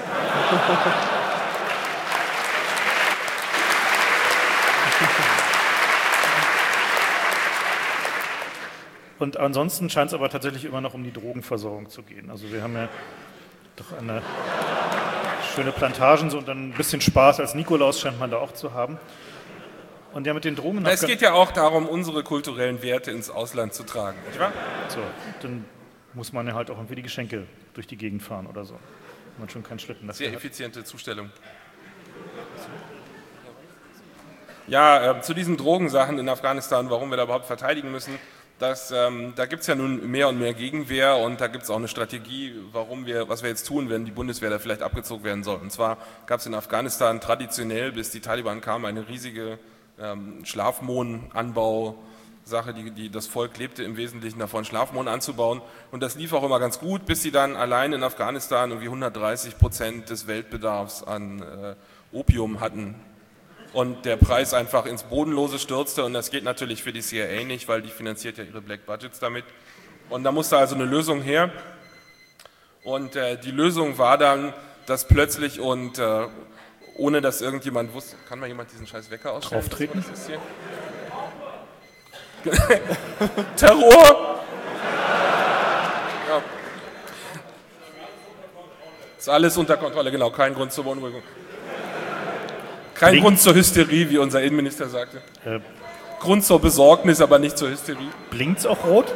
Und ansonsten scheint es aber tatsächlich immer noch um die Drogenversorgung zu gehen. Also wir haben ja doch eine schöne Plantagen so und dann ein bisschen Spaß als Nikolaus scheint man da auch zu haben. Und ja, mit den Drogen... Es geht ja auch darum, unsere kulturellen Werte ins Ausland zu tragen, nicht wahr? So, dann muss man ja halt auch irgendwie die Geschenke durch die Gegend fahren oder so. Wenn man schon keinen Schlitten dafür Sehr hat. effiziente Zustellung. Ja, äh, zu diesen Drogensachen in Afghanistan, warum wir da überhaupt verteidigen müssen, das, ähm, da gibt es ja nun mehr und mehr Gegenwehr und da gibt es auch eine Strategie, warum wir, was wir jetzt tun, wenn die Bundeswehr da vielleicht abgezogen werden soll. Und zwar gab es in Afghanistan traditionell, bis die Taliban kamen, eine riesige ähm, Schlafmohnanbau-Sache, die, die, das Volk lebte im Wesentlichen davon, Schlafmohn anzubauen. Und das lief auch immer ganz gut, bis sie dann allein in Afghanistan irgendwie hundertdreißig Prozent des Weltbedarfs an äh, Opium hatten. und der Preis einfach ins Bodenlose stürzte und das geht natürlich für die C I A nicht, weil die finanziert ja ihre Black Budgets damit. Und da musste also eine Lösung her und äh, die Lösung war dann, dass plötzlich und äh, ohne dass irgendjemand wusste, kann mal jemand diesen scheiß Wecker ausstellen? Drauftreten? Was ist hier? Terror! Ja. Ist alles unter Kontrolle, genau, kein Grund zur Beunruhigung. Kein Blink. Grund zur Hysterie, wie unser Innenminister sagte. Äh, Grund zur Besorgnis, aber nicht zur Hysterie. Blinkt's auch rot?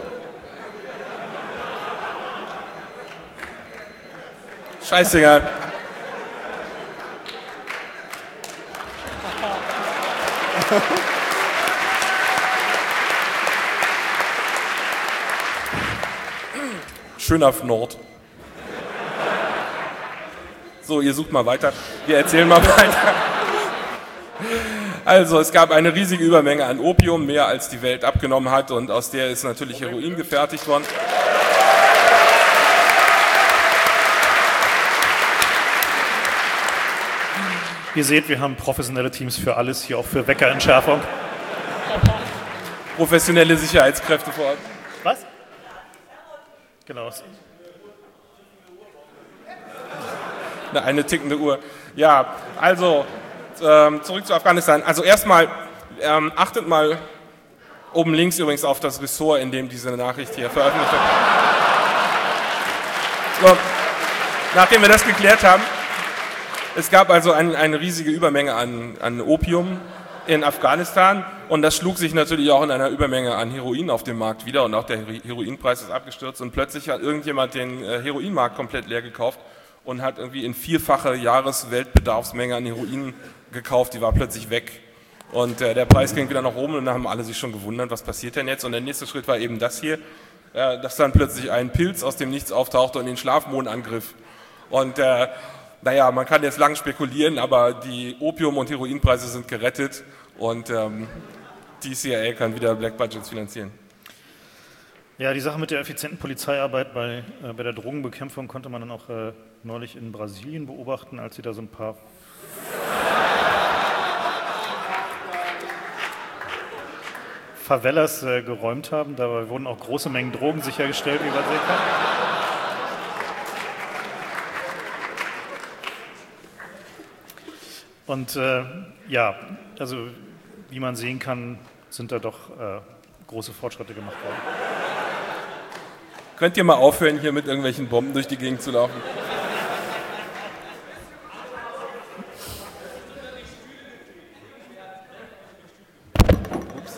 Scheißegal. Schön auf Nord. So, ihr sucht mal weiter. Wir erzählen mal weiter. Also, es gab eine riesige Übermenge an Opium, mehr als die Welt abgenommen hat, und aus der ist natürlich Heroin gefertigt worden. Ihr seht, wir haben professionelle Teams für alles, hier auch für Weckerentschärfung. Professionelle Sicherheitskräfte vor Ort. Was? Genau. Eine, eine tickende Uhr. Ja, also ähm, zurück zu Afghanistan. Also erstmal ähm, achtet mal oben links übrigens auf das Ressort, in dem diese Nachricht hier veröffentlicht wird. So, nachdem wir das geklärt haben, es gab also ein, eine riesige Übermenge an, an Opium in Afghanistan und das schlug sich natürlich auch in einer Übermenge an Heroin auf dem Markt wieder und auch der Heroinpreis ist abgestürzt und plötzlich hat irgendjemand den Heroinmarkt komplett leer gekauft und hat irgendwie in vierfache Jahresweltbedarfsmenge an Heroin gekauft, die war plötzlich weg. Und äh, der Preis ging wieder nach oben und dann haben alle sich schon gewundert, was passiert denn jetzt? Und der nächste Schritt war eben das hier, äh, dass dann plötzlich ein Pilz aus dem Nichts auftauchte und den Schlafmond angriff. Und äh, naja, man kann jetzt lang spekulieren, aber die Opium- und Heroinpreise sind gerettet und ähm, die C I A kann wieder Black Budgets finanzieren. Ja, die Sache mit der effizienten Polizeiarbeit bei, äh, bei der Drogenbekämpfung konnte man dann auch äh, neulich in Brasilien beobachten, als sie da so ein paar Favelas äh, geräumt haben. Dabei wurden auch große Mengen Drogen sichergestellt, wie man sehen kann. Und äh, ja, also wie man sehen kann, sind da doch äh, große Fortschritte gemacht worden. Könnt ihr mal aufhören, hier mit irgendwelchen Bomben durch die Gegend zu laufen? Ups.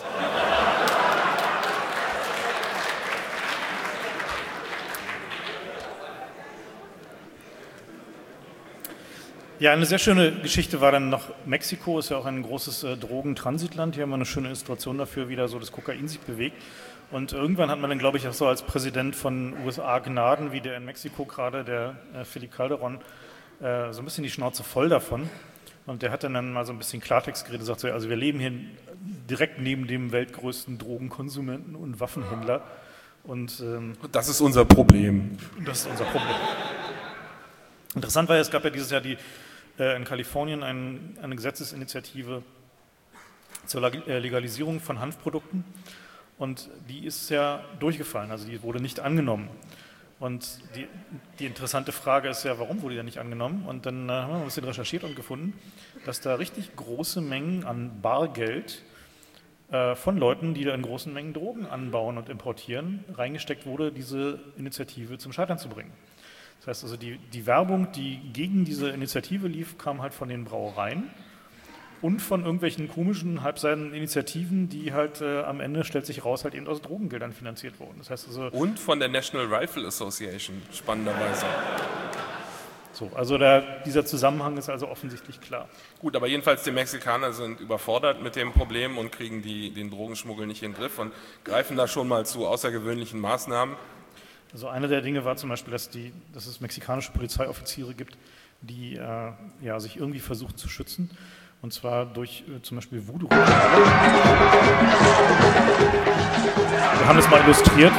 Ja, eine sehr schöne Geschichte war dann noch Mexiko, ist ja auch ein großes äh, Drogentransitland. Hier haben wir eine schöne Illustration dafür, wie da so das Kokain sich bewegt. Und irgendwann hat man dann, glaube ich, auch so als Präsident von U S A Gnaden, wie der in Mexiko gerade, der äh, Felipe Calderón, äh, so ein bisschen die Schnauze voll davon. Und der hat dann, dann mal so ein bisschen Klartext geredet und sagt so, also wir leben hier direkt neben dem weltgrößten Drogenkonsumenten und Waffenhändler. Und ähm, das ist unser Problem. Das ist unser Problem. Interessant war ja, es gab ja dieses Jahr die, äh, in Kalifornien ein, eine Gesetzesinitiative zur Legalisierung von Hanfprodukten. Und die ist ja durchgefallen, also die wurde nicht angenommen. Und die, die interessante Frage ist ja, warum wurde die denn nicht angenommen? Und dann äh, haben wir ein bisschen recherchiert und gefunden, dass da richtig große Mengen an Bargeld äh, von Leuten, die da in großen Mengen Drogen anbauen und importieren, reingesteckt wurde, diese Initiative zum Scheitern zu bringen. Das heißt also, die, die Werbung, die gegen diese Initiative lief, kam halt von den Brauereien und von irgendwelchen komischen, halbseitigen Initiativen, die halt äh, am Ende, stellt sich raus, halt eben aus Drogengeldern finanziert wurden. Das heißt also, und von der National Rifle Association, spannenderweise. So, also der, dieser Zusammenhang ist also offensichtlich klar. Gut, aber jedenfalls die Mexikaner sind überfordert mit dem Problem und kriegen die, den Drogenschmuggel nicht in den Griff und greifen da schon mal zu außergewöhnlichen Maßnahmen. Also eine der Dinge war zum Beispiel, dass, die, dass es mexikanische Polizeioffiziere gibt, die äh, ja, sich irgendwie versuchen zu schützen. Und zwar durch äh, zum Beispiel Voodoo-Rituale. Wir haben das mal illustriert.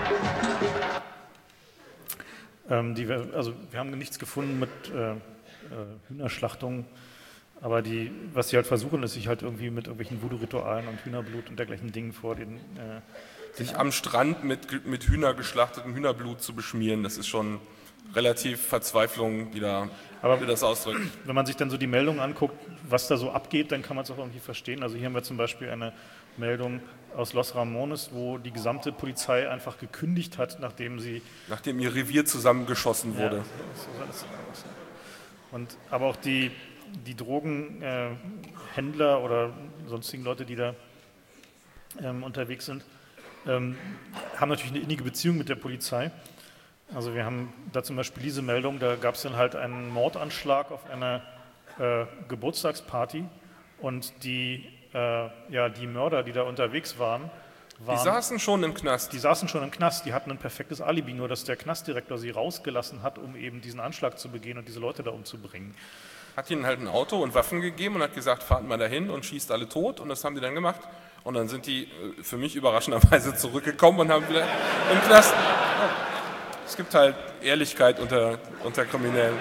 Ähm, die wir, also wir haben nichts gefunden mit, äh, äh, Hühnerschlachtung. Aber die, was sie halt versuchen, ist sich halt irgendwie mit irgendwelchen Voodoo-Ritualen und Hühnerblut und dergleichen Dingen vor den... Äh, sich am Strand mit, mit Hühner geschlachtetem Hühnerblut zu beschmieren, das ist schon relativ Verzweiflung, die, da, Aber die das ausdrückt. Wenn man sich dann so die Meldungen anguckt, was da so abgeht, dann kann man es auch irgendwie verstehen. Also hier haben wir zum Beispiel eine Meldung aus Los Ramones, wo die gesamte Polizei einfach gekündigt hat, nachdem sie... Nachdem ihr Revier zusammengeschossen wurde. Ja, so sah das aus. Und, aber auch die, die Drogenhändler äh, oder sonstigen Leute, die da ähm, unterwegs sind, ähm, haben natürlich eine innige Beziehung mit der Polizei. Also wir haben da zum Beispiel diese Meldung, da gab es dann halt einen Mordanschlag auf einer äh, Geburtstagsparty und die, äh, ja, die Mörder, die da unterwegs waren, waren... Die saßen schon im Knast. Die saßen schon im Knast, die hatten ein perfektes Alibi, nur dass der Knastdirektor sie rausgelassen hat, um eben diesen Anschlag zu begehen und diese Leute da umzubringen. Hat ihnen halt ein Auto und Waffen gegeben und hat gesagt, fahrt mal dahin und schießt alle tot, und das haben die dann gemacht. Und dann sind die für mich überraschenderweise zurückgekommen und haben wieder im Knast... Es gibt halt Ehrlichkeit unter, unter Kriminellen.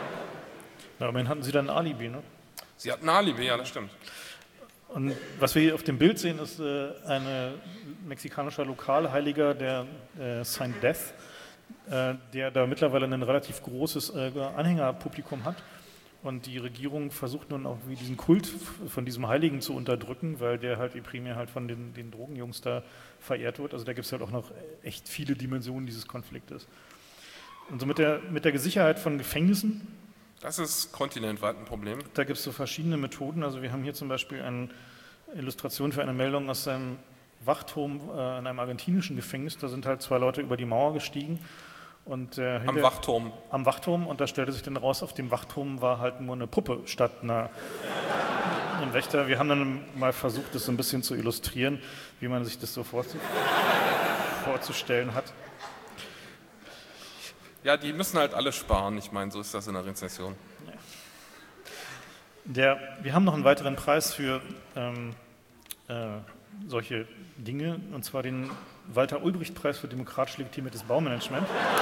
Na, immerhin hatten sie dann ein Alibi, ne? Sie hatten ein Alibi, ja, das stimmt. Und was wir hier auf dem Bild sehen, ist äh, ein mexikanischer Lokalheiliger, der äh, Saint Death, äh, der da mittlerweile ein relativ großes äh, Anhängerpublikum hat. Und die Regierung versucht nun auch wie diesen Kult von diesem Heiligen zu unterdrücken, weil der halt primär halt von den, den Drogenjungs da verehrt wird. Also da gibt es halt auch noch echt viele Dimensionen dieses Konfliktes. Und so mit der, mit der Sicherheit von Gefängnissen. Das ist kontinentweit ein Problem. Da gibt es so verschiedene Methoden. Also wir haben hier zum Beispiel eine Illustration für eine Meldung aus einem Wachturm äh, in einem argentinischen Gefängnis. Da sind halt zwei Leute über die Mauer gestiegen. Und, äh, am Wachturm. Am Wachturm, und da stellte sich dann raus, auf dem Wachturm war halt nur eine Puppe statt einer, einem Wächter. Wir haben dann mal versucht, das so ein bisschen zu illustrieren, wie man sich das so vorzu vorzustellen hat. Ja, die müssen halt alle sparen. Ich meine, so ist das in der Rezession. Ja. Der, wir haben noch einen weiteren Preis für ähm, äh, solche Dinge, und zwar den Walter-Ulbricht-Preis für demokratisch legitimiertes Baumanagement.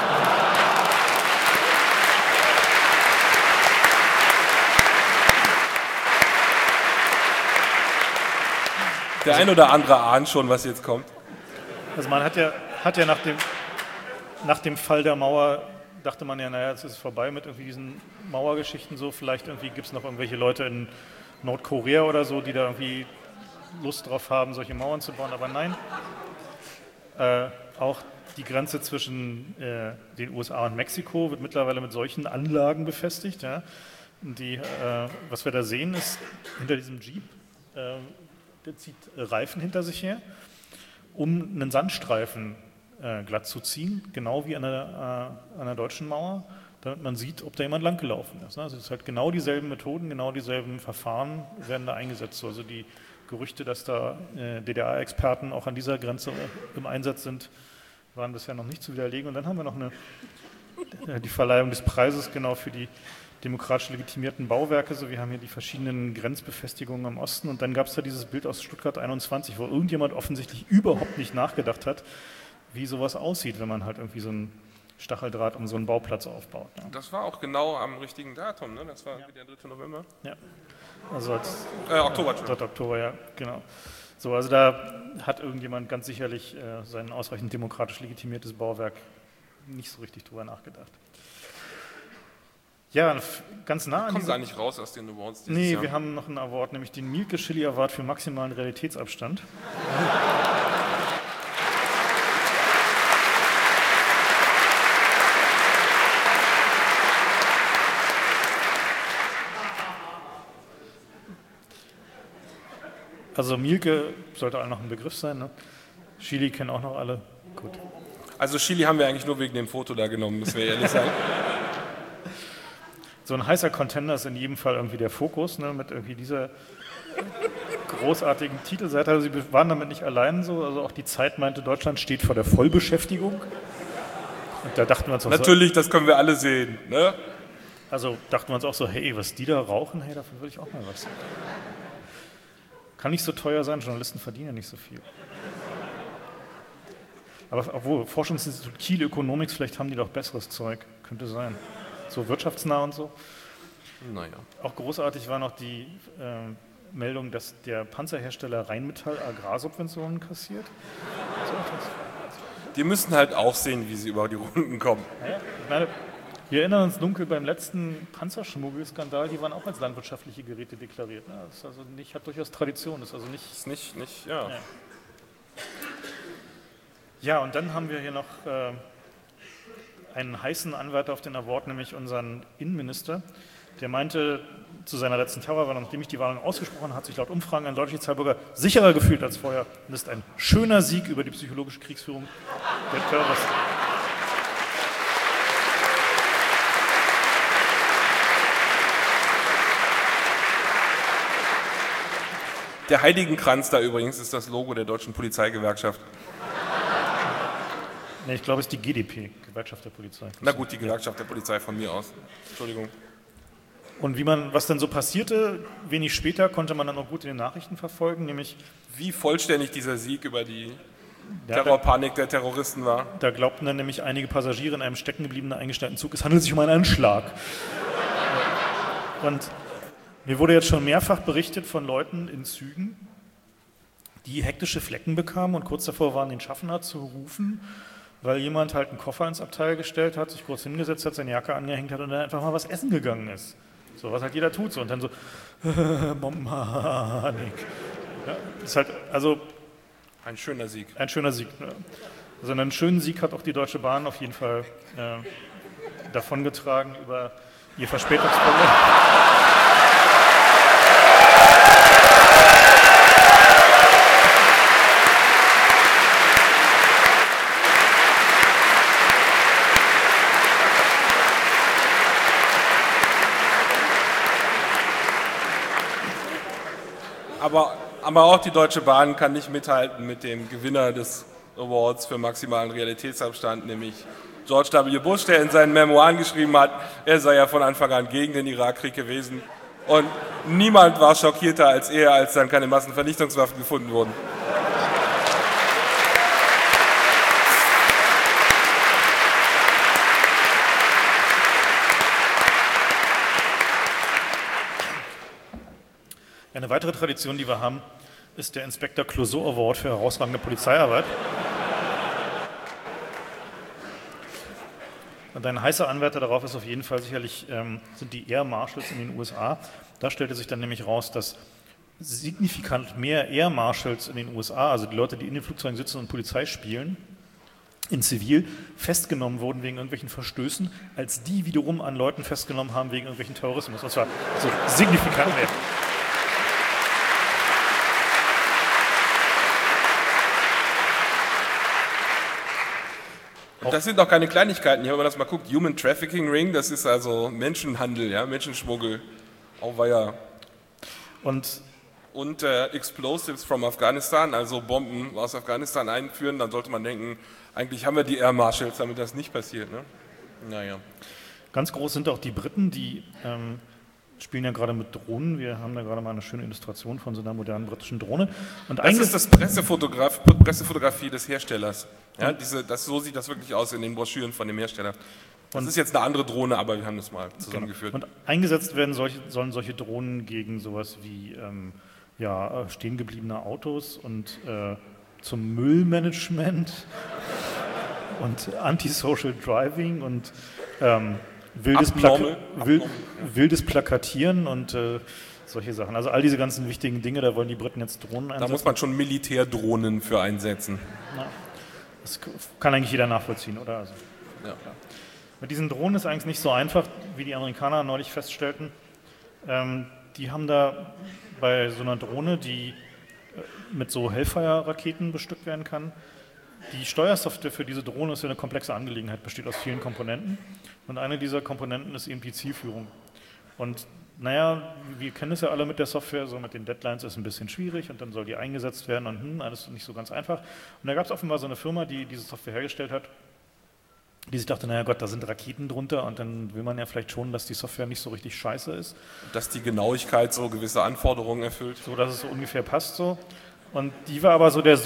Der ein oder andere ahnt schon, was jetzt kommt. Also man hat ja, hat ja nach, dem, nach dem Fall der Mauer, dachte man ja, naja, jetzt ist es vorbei mit irgendwie diesen Mauergeschichten so. Vielleicht irgendwie gibt es noch irgendwelche Leute in Nordkorea oder so, die da irgendwie Lust drauf haben, solche Mauern zu bauen. Aber nein, äh, auch die Grenze zwischen äh, den U S A und Mexiko wird mittlerweile mit solchen Anlagen befestigt. Ja. Die, äh, was wir da sehen, ist hinter diesem Jeep, äh, der zieht Reifen hinter sich her, um einen Sandstreifen äh, glatt zu ziehen, genau wie an der, äh, an der deutschen Mauer, damit man sieht, ob da jemand langgelaufen ist. Ne. Also es ist halt genau dieselben Methoden, genau dieselben Verfahren werden da eingesetzt. Also die Gerüchte, dass da äh, D D R-Experten auch an dieser Grenze im Einsatz sind, waren bisher noch nicht zu widerlegen. Und dann haben wir noch eine, äh, die Verleihung des Preises genau für die demokratisch legitimierten Bauwerke. So, wir haben hier die verschiedenen Grenzbefestigungen im Osten. Und dann gab es da dieses Bild aus Stuttgart einundzwanzig, wo irgendjemand offensichtlich überhaupt nicht nachgedacht hat, wie sowas aussieht, wenn man halt irgendwie so einen Stacheldraht um so einen Bauplatz aufbaut. Ja. Das war auch genau am richtigen Datum, ne? Das war ja der dritte November. Ja. Also als, äh, Oktober. dritter Oktober, ja, genau. So, also da hat irgendjemand ganz sicherlich äh, sein ausreichend demokratisch legitimiertes Bauwerk nicht so richtig drüber nachgedacht. Ja, ganz nah an Kommt gar nicht raus aus den Awards dieses Nee, Jahr. wir haben noch einen Award, nämlich den Mielke Schilly Award für maximalen Realitätsabstand. Also Mielke sollte allen noch ein Begriff sein, ne? Schilly kennen auch noch alle. Gut. Also Chili haben wir eigentlich nur wegen dem Foto da genommen, müssen wir ehrlich sein. So ein heißer Contender ist in jedem Fall irgendwie der Fokus, ne, mit irgendwie dieser großartigen Titelseite. Also sie waren damit nicht allein so, also auch die Zeit meinte, Deutschland steht vor der Vollbeschäftigung. Und da dachten wir uns auch Natürlich, so, das können wir alle sehen. Ne? Also dachten wir uns auch so, hey, was die da rauchen, hey, davon würde ich auch mal was. Kann nicht so teuer sein, Journalisten verdienen ja nicht so viel. Aber obwohl, Forschungsinstitut Kiel Economics, vielleicht haben die doch besseres Zeug, könnte sein. So wirtschaftsnah und so. Naja. Auch großartig war noch die äh, Meldung, dass der Panzerhersteller Rheinmetall Agrarsubventionen kassiert. So, die müssen halt auch sehen, wie sie über die Runden kommen. naja, ich meine, wir erinnern uns dunkel beim letzten Panzerschmuggelskandal, die waren auch als landwirtschaftliche Geräte deklariert. Ne? Das ist also nicht, hat durchaus Tradition. Das ist also nicht, ist nicht, nicht ja. ja. Ja, und dann haben wir hier noch äh, einen heißen Anwärter auf den Award, nämlich unseren Innenminister. Der meinte zu seiner letzten Terrorwahl, nachdem ich die Wahl ausgesprochen hat, sich laut Umfragen ein deutscher Zahlbürger sicherer gefühlt als vorher. Und das ist ein schöner Sieg über die psychologische Kriegsführung der Terroristen. Der Heiligenkranz da übrigens ist das Logo der Deutschen Polizeigewerkschaft. Nee, ich glaube, es ist die G D P, Gewerkschaft der Polizei. Na gut, die Gewerkschaft der Polizei von mir aus. Entschuldigung. Und wie man, was dann so passierte, wenig später konnte man dann auch gut in den Nachrichten verfolgen, nämlich wie vollständig dieser Sieg über die ja, Terrorpanik der Terroristen war. Da glaubten dann nämlich einige Passagiere in einem stecken gebliebenen eingestellten Zug, es handelt sich um einen Anschlag. Und mir wurde jetzt schon mehrfach berichtet von Leuten in Zügen, die hektische Flecken bekamen und kurz davor waren, den Schaffner zu rufen, weil jemand halt einen Koffer ins Abteil gestellt hat, sich kurz hingesetzt hat, seine Jacke angehängt hat und dann einfach mal was essen gegangen ist. So, was halt jeder tut so. Und dann so, Bombenpanik. Ja, ist halt, also ein schöner Sieg. Ein schöner Sieg. Ne? Also einen schönen Sieg hat auch die Deutsche Bahn auf jeden Fall äh, davongetragen über ihr Verspätungsproblem. Aber, aber auch die Deutsche Bahn kann nicht mithalten mit dem Gewinner des Awards für maximalen Realitätsabstand, nämlich George W. Bush, der in seinen Memoiren geschrieben hat, er sei ja von Anfang an gegen den Irakkrieg gewesen. Und niemand war schockierter als er, als dann keine Massenvernichtungswaffen gefunden wurden. Eine weitere Tradition, die wir haben, ist der Inspektor Clouseau Award für herausragende Polizeiarbeit. Und ein heißer Anwärter darauf ist auf jeden Fall sicherlich, ähm, sind die Air Marshals in den U S A. Da stellte sich dann nämlich raus, dass signifikant mehr Air Marshals in den U S A, also die Leute, die in den Flugzeugen sitzen und Polizei spielen, in Zivil festgenommen wurden wegen irgendwelchen Verstößen, als die wiederum an Leuten festgenommen haben wegen irgendwelchen Terrorismus. Das war so signifikant mehr. Das sind doch keine Kleinigkeiten hier, wenn man das mal guckt. Human Trafficking Ring, das ist also Menschenhandel, ja, Menschenschmuggel. Auweia. Und, Und äh, Explosives from Afghanistan, also Bomben aus Afghanistan einführen, dann sollte man denken, eigentlich haben wir die Air Marshals, damit das nicht passiert. Ne? Naja. Ganz groß sind auch die Briten, die ähm, spielen ja gerade mit Drohnen. Wir haben da gerade mal eine schöne Illustration von so einer modernen britischen Drohne. Und das ist das Pressefotograf, Pressefotografie des Herstellers. Ja, diese, das, so sieht das wirklich aus in den Broschüren von dem Hersteller. Das und ist jetzt eine andere Drohne, aber wir haben das mal zusammengeführt. Genau. Und eingesetzt werden solche, sollen solche Drohnen gegen sowas wie ähm, ja, stehen gebliebene Autos und äh, zum Müllmanagement und Antisocial Driving und ähm, wildes, Plaka wild, wildes Plakatieren und äh, solche Sachen. Also all diese ganzen wichtigen Dinge, da wollen die Briten jetzt Drohnen einsetzen. Da muss man schon Militärdrohnen für einsetzen. Na, das kann eigentlich jeder nachvollziehen, oder? Also, ja. Mit diesen Drohnen ist eigentlich nicht so einfach, wie die Amerikaner neulich feststellten. Ähm, die haben da bei so einer Drohne, die mit so Hellfire-Raketen bestückt werden kann, die Steuersoftware für diese Drohne ist ja eine komplexe Angelegenheit, besteht aus vielen Komponenten. Und eine dieser Komponenten ist eben die Zielführung. Und naja, wir kennen es ja alle mit der Software, so mit den Deadlines ist ein bisschen schwierig und dann soll die eingesetzt werden und hm, alles nicht so ganz einfach. Und da gab es offenbar so eine Firma, die diese Software hergestellt hat, die sich dachte, naja Gott, da sind Raketen drunter und dann will man ja vielleicht schon, dass die Software nicht so richtig scheiße ist. Dass die Genauigkeit so gewisse Anforderungen erfüllt. So, dass es so ungefähr passt so. Und die war aber so der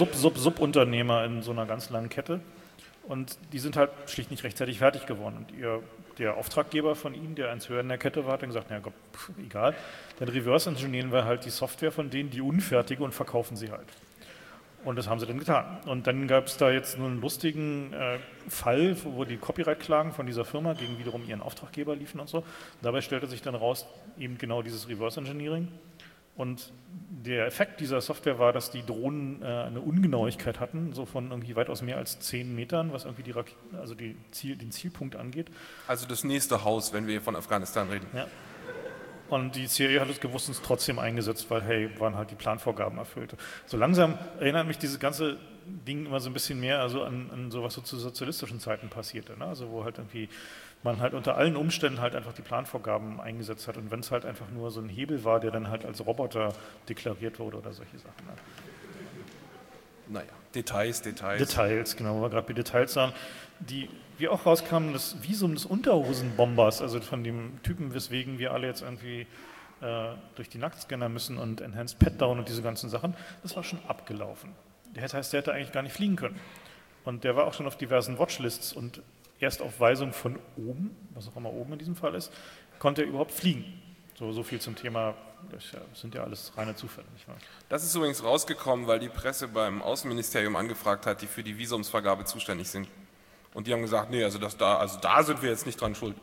Sub-Sub-Sub-Unternehmer in so einer ganz langen Kette. Und die sind halt schlicht nicht rechtzeitig fertig geworden. Und ihr der Auftraggeber von ihm, der eins höher in der Kette war, hat dann gesagt, na Gott, pff, egal, dann reverse engineeren wir halt die Software von denen, die unfertige, und verkaufen sie halt. Und das haben sie dann getan. Und dann gab es da jetzt nur einen lustigen äh, Fall, wo die Copyright-Klagen von dieser Firma gegen wiederum ihren Auftraggeber liefen und so. Und dabei stellte sich dann raus, eben genau dieses Reverse Engineering. Und der Effekt dieser Software war, dass die Drohnen äh, eine Ungenauigkeit hatten, so von irgendwie weitaus mehr als zehn Metern, was irgendwie die Rak- also die Ziel, den Zielpunkt angeht. Also das nächste Haus, wenn wir von Afghanistan reden. Ja. Und die C I A hat es gewusst und es trotzdem eingesetzt, weil, hey, waren halt die Planvorgaben erfüllt. So langsam erinnert mich dieses ganze Ding immer so ein bisschen mehr also an, an sowas, so zu sozialistischen Zeiten passierte. Ne? Also wo halt irgendwie man halt unter allen Umständen halt einfach die Planvorgaben eingesetzt hat. Und wenn es halt einfach nur so ein Hebel war, der dann halt als Roboter deklariert wurde oder solche Sachen. Ne? Naja, Details, Details. Details, genau, wo wir gerade bei Details waren. Die wir auch rauskamen, das Visum des Unterhosenbombers, also von dem Typen, weswegen wir alle jetzt irgendwie äh, durch die Nacktscanner müssen und Enhanced Pat-Down und diese ganzen Sachen, das war schon abgelaufen. Das heißt, der hätte eigentlich gar nicht fliegen können. Und der war auch schon auf diversen Watchlists und erst auf Weisung von oben, was auch immer oben in diesem Fall ist, konnte er überhaupt fliegen. So, so viel zum Thema, das sind ja alles reine Zufälle, nicht wahr? Das ist übrigens rausgekommen, weil die Presse beim Außenministerium angefragt hat, die für die Visumsvergabe zuständig sind. Und die haben gesagt, nee, also, das da, also da sind wir jetzt nicht dran schuld.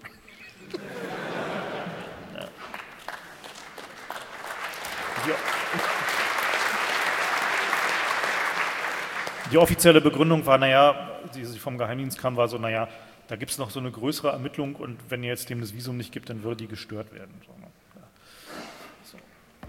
Ja. Die, die offizielle Begründung war, naja, die vom Geheimdienst kam, war so, naja, da gibt es noch so eine größere Ermittlung und wenn ihr jetzt dem das Visum nicht gibt, dann würde die gestört werden. So, ne? So.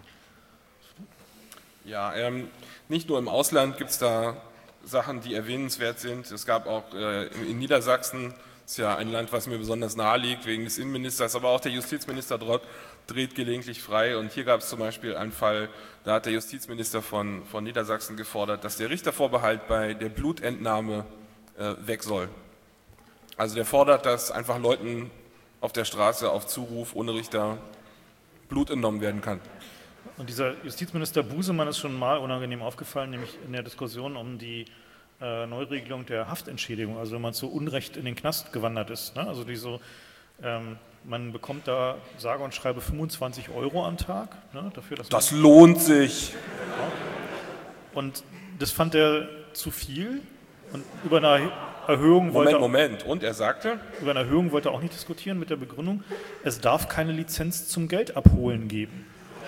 Ja, ähm, nicht nur im Ausland gibt es da Sachen, die erwähnenswert sind. Es gab auch äh, in Niedersachsen, das ist ja ein Land, was mir besonders nahe liegt, wegen des Innenministers, aber auch der Justizminister Drott dreht gelegentlich frei. Und hier gab es zum Beispiel einen Fall, da hat der Justizminister von, von Niedersachsen gefordert, dass der Richtervorbehalt bei der Blutentnahme äh, weg soll. Also der fordert, dass einfach Leuten auf der Straße auf Zuruf ohne Richter Blut entnommen werden kann. Und dieser Justizminister Busemann ist schon mal unangenehm aufgefallen, nämlich in der Diskussion um die äh, Neuregelung der Haftentschädigung, also wenn man zu Unrecht in den Knast gewandert ist. Ne? Also die so, ähm, man bekommt da sage und schreibe fünfundzwanzig Euro am Tag. Ne? Dafür, dass das lohnt sich. Ja. Und das fand er zu viel und über eine Erhöhung wollte Moment, Moment. Und er sagte? Über eine Erhöhung wollte er auch nicht diskutieren mit der Begründung, es darf keine Lizenz zum Geldabholen geben.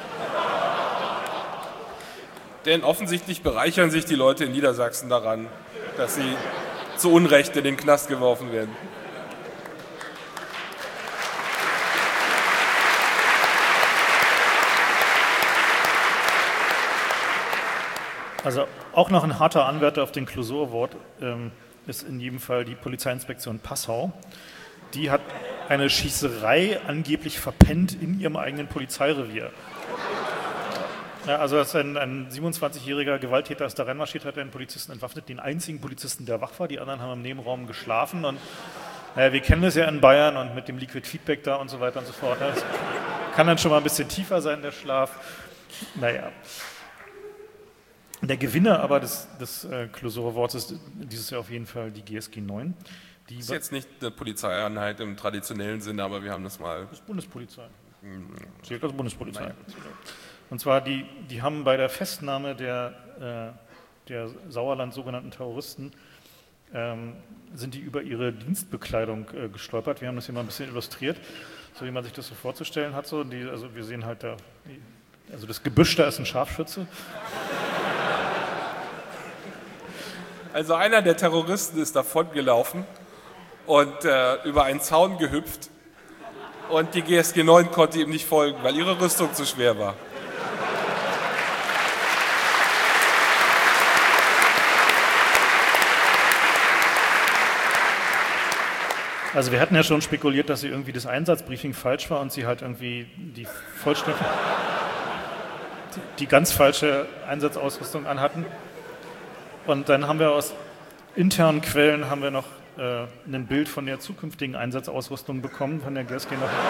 Denn offensichtlich bereichern sich die Leute in Niedersachsen daran, dass sie zu Unrecht in den Knast geworfen werden. Also auch noch ein harter Anwärter auf den Clouseau Award ähm, ist in jedem Fall die Polizeiinspektion Passau. Die hat eine Schießerei angeblich verpennt in ihrem eigenen Polizeirevier. Ja, also dass ein, ein siebenundzwanzigjähriger Gewalttäter ist da reinmarschiert, hat einen Polizisten entwaffnet, den einzigen Polizisten, der wach war. Die anderen haben im Nebenraum geschlafen. Und naja, wir kennen das ja in Bayern und mit dem Liquid Feedback da und so weiter und so fort. Das kann dann schon mal ein bisschen tiefer sein, der Schlaf. Naja. Der Gewinner aber des, des äh, Clouseau Awards ist dieses Jahr auf jeden Fall die G S G neun. Die Das ist jetzt nicht eine Polizeieinheit im traditionellen Sinne, aber wir haben das mal... Das ist Bundespolizei. Zählt als Bundespolizei. Nein. Und zwar, die, die haben bei der Festnahme der, äh, der Sauerland sogenannten Terroristen, ähm, sind die über ihre Dienstbekleidung äh, gestolpert. Wir haben das hier mal ein bisschen illustriert, so wie man sich das so vorzustellen hat. So. Die, also wir sehen halt da, die, also das Gebüsch da ist ein Scharfschütze. Also einer der Terroristen ist davongelaufen und äh, über einen Zaun gehüpft und die G S G neun konnte ihm nicht folgen, weil ihre Rüstung zu schwer war. Also wir hatten ja schon spekuliert, dass sie irgendwie das Einsatzbriefing falsch war und sie halt irgendwie die vollständig die, die ganz falsche Einsatzausrüstung anhatten. Und dann haben wir aus internen Quellen haben wir noch äh, ein Bild von der zukünftigen Einsatzausrüstung bekommen, von der G S G noch.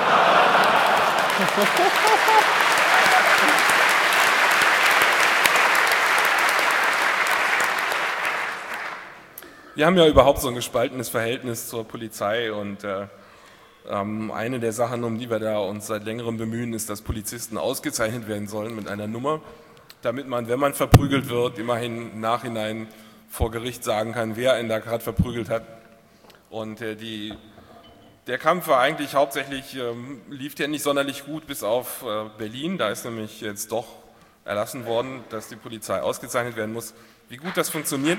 Wir haben ja überhaupt so ein gespaltenes Verhältnis zur Polizei und äh, Ähm, eine der Sachen, um die wir da uns seit längerem bemühen, ist, dass Polizisten ausgezeichnet werden sollen mit einer Nummer, damit man, wenn man verprügelt wird, immerhin im Nachhinein vor Gericht sagen kann, wer einen da gerade verprügelt hat. Und äh, die, der Kampf war eigentlich hauptsächlich, ähm, lief ja nicht sonderlich gut bis auf äh, Berlin. Da ist nämlich jetzt doch erlassen worden, dass die Polizei ausgezeichnet werden muss. Wie gut das funktioniert.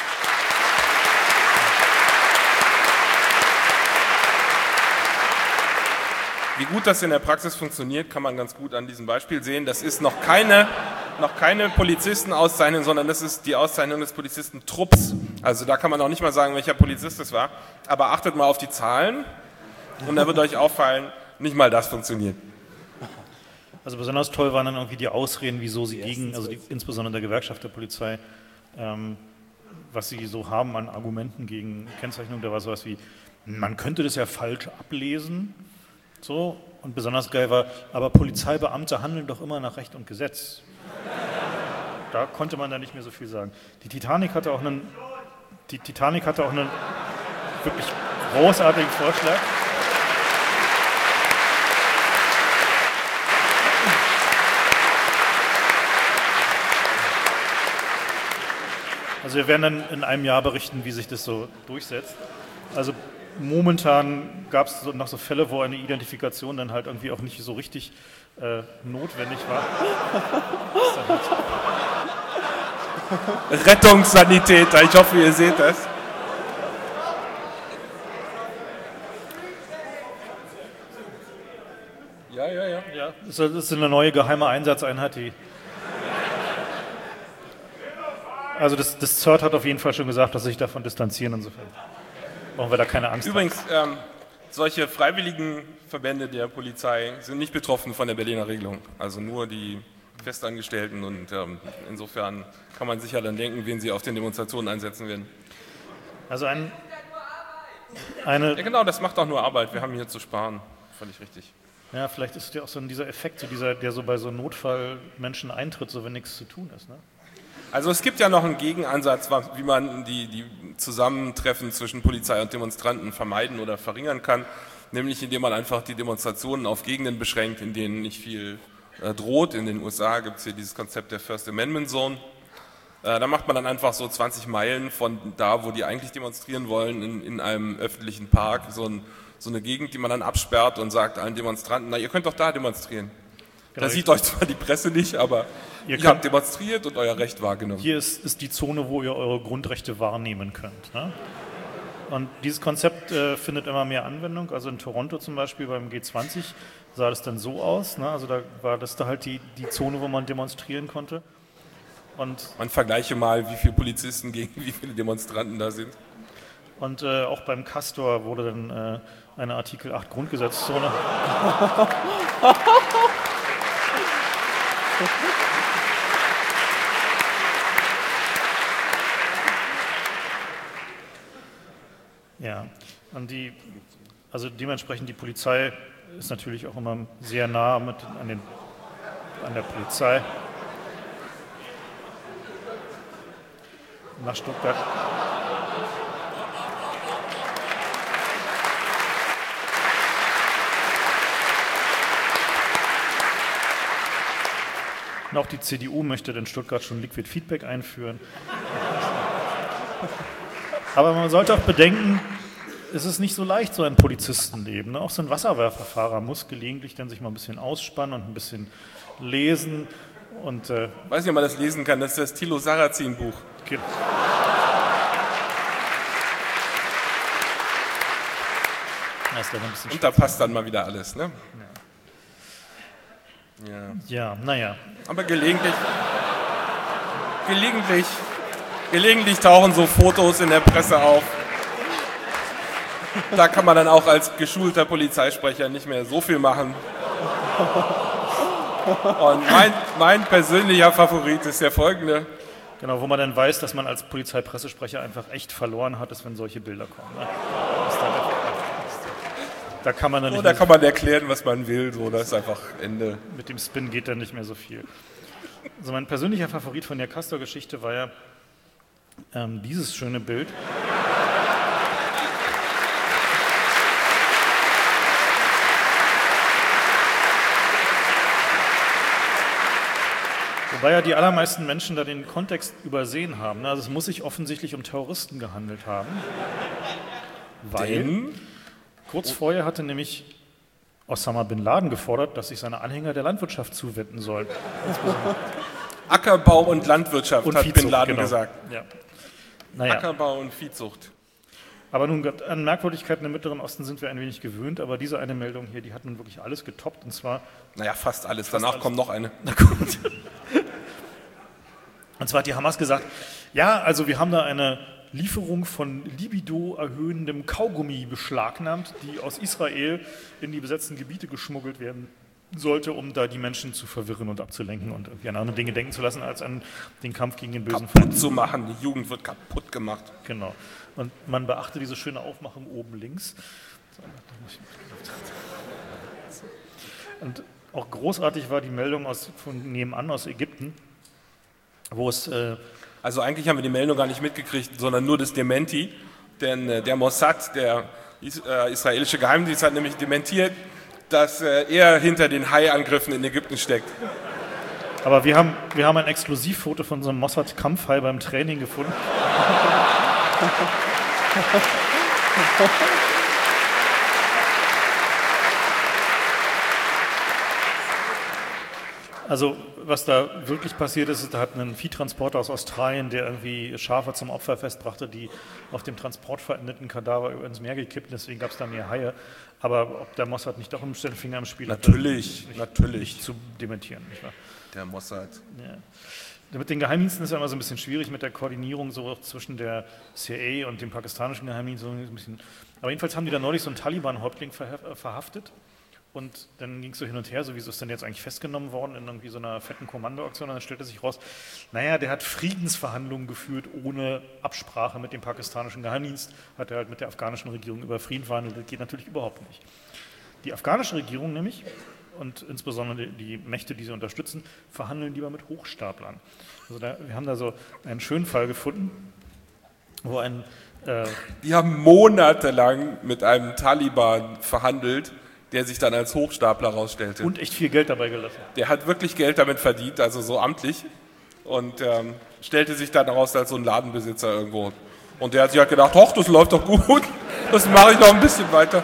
Wie gut das in der Praxis funktioniert, kann man ganz gut an diesem Beispiel sehen. Das ist noch keine, noch keine Polizistenauszeichnung, sondern das ist die Auszeichnung des Polizistentrupps. Also da kann man noch nicht mal sagen, welcher Polizist es war. Aber achtet mal auf die Zahlen und da wird euch auffallen, nicht mal das funktioniert. Also besonders toll waren dann irgendwie die Ausreden, wieso sie gegen, also die, insbesondere der Gewerkschaft der Polizei, ähm, was sie so haben an Argumenten gegen Kennzeichnung. Da war sowas wie, man könnte das ja falsch ablesen. So, und besonders geil war, aber Polizeibeamte handeln doch immer nach Recht und Gesetz. Da konnte man dann nicht mehr so viel sagen. Die Titanic hatte auch einen, die Titanic hatte auch einen wirklich großartigen Vorschlag. Also wir werden dann in einem Jahr berichten, wie sich das so durchsetzt. Also momentan gab es noch so Fälle, wo eine Identifikation dann halt irgendwie auch nicht so richtig äh, notwendig war. Rettungssanitäter, ich hoffe, ihr seht das. Ja, ja, ja. Ja, das ist eine neue geheime Einsatzeinheit, die. Also das, das Z E R T hat auf jeden Fall schon gesagt, dass sie sich davon distanzieren, insofern brauchen wir da keine Angst. Übrigens, ähm, solche freiwilligen Verbände der Polizei sind nicht betroffen von der Berliner Regelung, also nur die Festangestellten und ähm, insofern kann man sich ja dann denken, wen sie auf den Demonstrationen einsetzen werden. Also ein, eine... Ja genau, das macht auch nur Arbeit, wir haben hier zu sparen, völlig richtig. Ja, vielleicht ist ja auch so dieser Effekt, so dieser, der so bei so Notfallmenschen eintritt, so wenn nichts zu tun ist, ne? Also es gibt ja noch einen Gegenansatz, wie man die, die Zusammentreffen zwischen Polizei und Demonstranten vermeiden oder verringern kann, nämlich indem man einfach die Demonstrationen auf Gegenden beschränkt, in denen nicht viel äh, droht. In den U S A gibt es hier dieses Konzept der First Amendment Zone. Äh, da macht man dann einfach so zwanzig Meilen von da, wo die eigentlich demonstrieren wollen, in, in einem öffentlichen Park, so, ein, so eine Gegend, die man dann absperrt und sagt allen Demonstranten, na ihr könnt doch da demonstrieren. Genau. Da sieht euch zwar die Presse nicht, aber ihr, ihr habt demonstriert und euer Recht wahrgenommen. Hier ist, ist die Zone, wo ihr eure Grundrechte wahrnehmen könnt. Ne? Und dieses Konzept äh, findet immer mehr Anwendung. Also in Toronto zum Beispiel beim G zwanzig sah das dann so aus. Ne? Also da war das da halt die, die Zone, wo man demonstrieren konnte. Und man vergleiche mal, wie viele Polizisten gegen wie viele Demonstranten da sind. Und äh, auch beim Castor wurde dann äh, eine Artikel acht Grundgesetzzone. Ja, und die, also dementsprechend die Polizei ist natürlich auch immer sehr nah mit an, den, an der Polizei. Nach Stuttgart. Und auch die C D U möchte in Stuttgart schon Liquid Feedback einführen. Aber man sollte auch bedenken, es ist nicht so leicht, so ein Polizistenleben. Ne? Auch so ein Wasserwerferfahrer muss gelegentlich dann sich mal ein bisschen ausspannen und ein bisschen lesen. Und, äh, weiß nicht, ob man das lesen kann, das ist das Thilo Sarrazin-Buch. Okay. Und da passt dann mal wieder alles, ne? Ja, ja naja. Aber gelegentlich, gelegentlich, gelegentlich tauchen so Fotos in der Presse auf. Da kann man dann auch als geschulter Polizeisprecher nicht mehr so viel machen. Und mein, mein persönlicher Favorit ist der folgende. Genau, wo man dann weiß, dass man als Polizeipressesprecher einfach echt verloren hat, ist, wenn solche Bilder kommen. Ne? Da kann man dann nicht oh, da kann man erklären, was man will, so, das ist einfach Ende. Mit dem Spin geht dann nicht mehr so viel. Also mein persönlicher Favorit von der Castor-Geschichte war ja ähm, dieses schöne Bild. Wobei ja die allermeisten Menschen da den Kontext übersehen haben. Also es muss sich offensichtlich um Terroristen gehandelt haben. Weil Denn? kurz vorher hatte nämlich Osama Bin Laden gefordert, dass sich seine Anhänger der Landwirtschaft zuwenden sollen. Ackerbau und Landwirtschaft, Und hat Viehzucht, Bin Laden genau. gesagt. Ja. Naja. Ackerbau und Viehzucht. Aber nun, an Merkwürdigkeiten im Mittleren Osten sind wir ein wenig gewöhnt, aber diese eine Meldung hier, die hat nun wirklich alles getoppt, und zwar... Naja, fast alles. Danach alles. kommt noch eine. Na gut. Und zwar hat die Hamas gesagt, ja, also wir haben da eine Lieferung von libido-erhöhendem Kaugummi beschlagnahmt, die aus Israel in die besetzten Gebiete geschmuggelt werden sollte, um da die Menschen zu verwirren und abzulenken und irgendwie an andere Dinge denken zu lassen, als an den Kampf gegen den bösen Kaputt Feind. zu machen. Die Jugend wird kaputt gemacht. Genau. Und man beachte diese schöne Aufmachung oben links. Und auch großartig war die Meldung aus, von nebenan aus Ägypten, wo es... Äh, Also eigentlich haben wir die Meldung gar nicht mitgekriegt, sondern nur das Dementi. Denn äh, der Mossad, der is äh, israelische Geheimdienst, hat nämlich dementiert, dass äh, er hinter den Hai-Angriffen in Ägypten steckt. Aber wir haben, wir haben ein Exklusivfoto von so einem Mossad-Kampfhai beim Training gefunden. Also was da wirklich passiert ist, ist, da hat ein Viehtransporter aus Australien, der irgendwie Schafe zum Opferfest brachte, die auf dem Transport verendeten Kadaver ins Meer gekippt, deswegen gab es da mehr Haie. Aber ob der Mossad nicht doch im Finger im Spiel hat, Natürlich, nicht, natürlich. nicht zu dementieren. Nicht wahr? Der Mossad. Ja. Mit den Geheimdiensten ist ja immer so ein bisschen schwierig mit der Koordinierung so zwischen der C I A und dem pakistanischen Geheimdienst. So ein bisschen. Aber jedenfalls haben die da neulich so einen Taliban-Häuptling verhaftet. Und dann ging es so hin und her, so wieso ist denn jetzt eigentlich festgenommen worden in irgendwie so einer fetten Kommandoaktion. Und dann stellte sich raus, naja, der hat Friedensverhandlungen geführt ohne Absprache mit dem pakistanischen Geheimdienst, hat er halt mit der afghanischen Regierung über Frieden verhandelt. Das geht natürlich überhaupt nicht. Die afghanische Regierung nämlich, und insbesondere die Mächte, die sie unterstützen, verhandeln lieber mit Hochstaplern. Also da, wir haben da so einen schönen Fall gefunden, wo ein... Äh, Die haben monatelang mit einem Taliban verhandelt, der sich dann als Hochstapler rausstellte. Und echt viel Geld dabei gelassen. Der hat wirklich Geld damit verdient, also so amtlich, und ähm, stellte sich dann heraus als so ein Ladenbesitzer irgendwo. Und der hat sich halt gedacht, hoch, das läuft doch gut, das mache ich noch ein bisschen weiter.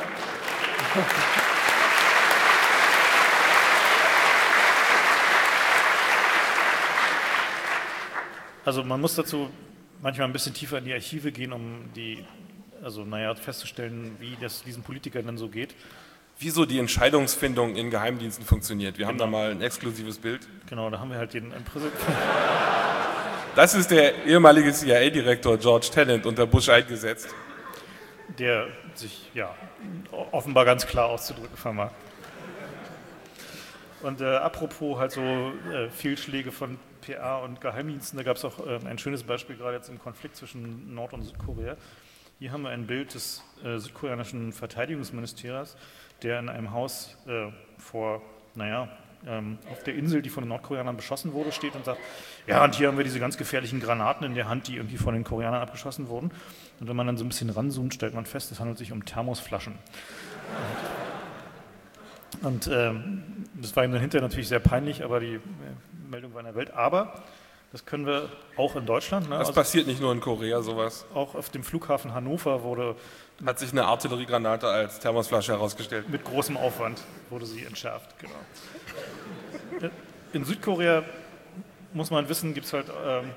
Also man muss dazu manchmal ein bisschen tiefer in die Archive gehen, um die, also naja, festzustellen, wie das diesen Politikern dann so geht. Wieso die Entscheidungsfindung in Geheimdiensten funktioniert. Wir Genau. haben da mal ein exklusives Bild. Genau, da haben wir halt den Präsidenten. Das ist der ehemalige C I A-Direktor George Tenet unter Bush eingesetzt. Der sich, ja, offenbar ganz klar auszudrücken vermag. Und äh, apropos halt so äh, Fehlschläge von P R und Geheimdiensten, da gab es auch äh, ein schönes Beispiel gerade jetzt im Konflikt zwischen Nord- und Südkorea. Hier haben wir ein Bild des äh, südkoreanischen Verteidigungsministeriums, der in einem Haus äh, vor, naja, ähm, auf der Insel, die von den Nordkoreanern beschossen wurde, steht und sagt, ja, und hier haben wir diese ganz gefährlichen Granaten in der Hand, die irgendwie von den Koreanern abgeschossen wurden. Und wenn man dann so ein bisschen ranzoomt, stellt man fest, es handelt sich um Thermosflaschen. Und, und ähm, das war ihm dann hinterher natürlich sehr peinlich, aber die äh, Meldung war in der Welt. Aber das können wir auch in Deutschland. Ne? Das Also passiert nicht nur in Korea, sowas. auch auf dem Flughafen Hannover wurde Hat sich eine Artilleriegranate als Thermosflasche herausgestellt. mit großem Aufwand wurde sie entschärft. Genau. In Südkorea, muss man wissen, gibt es halt... Ähm,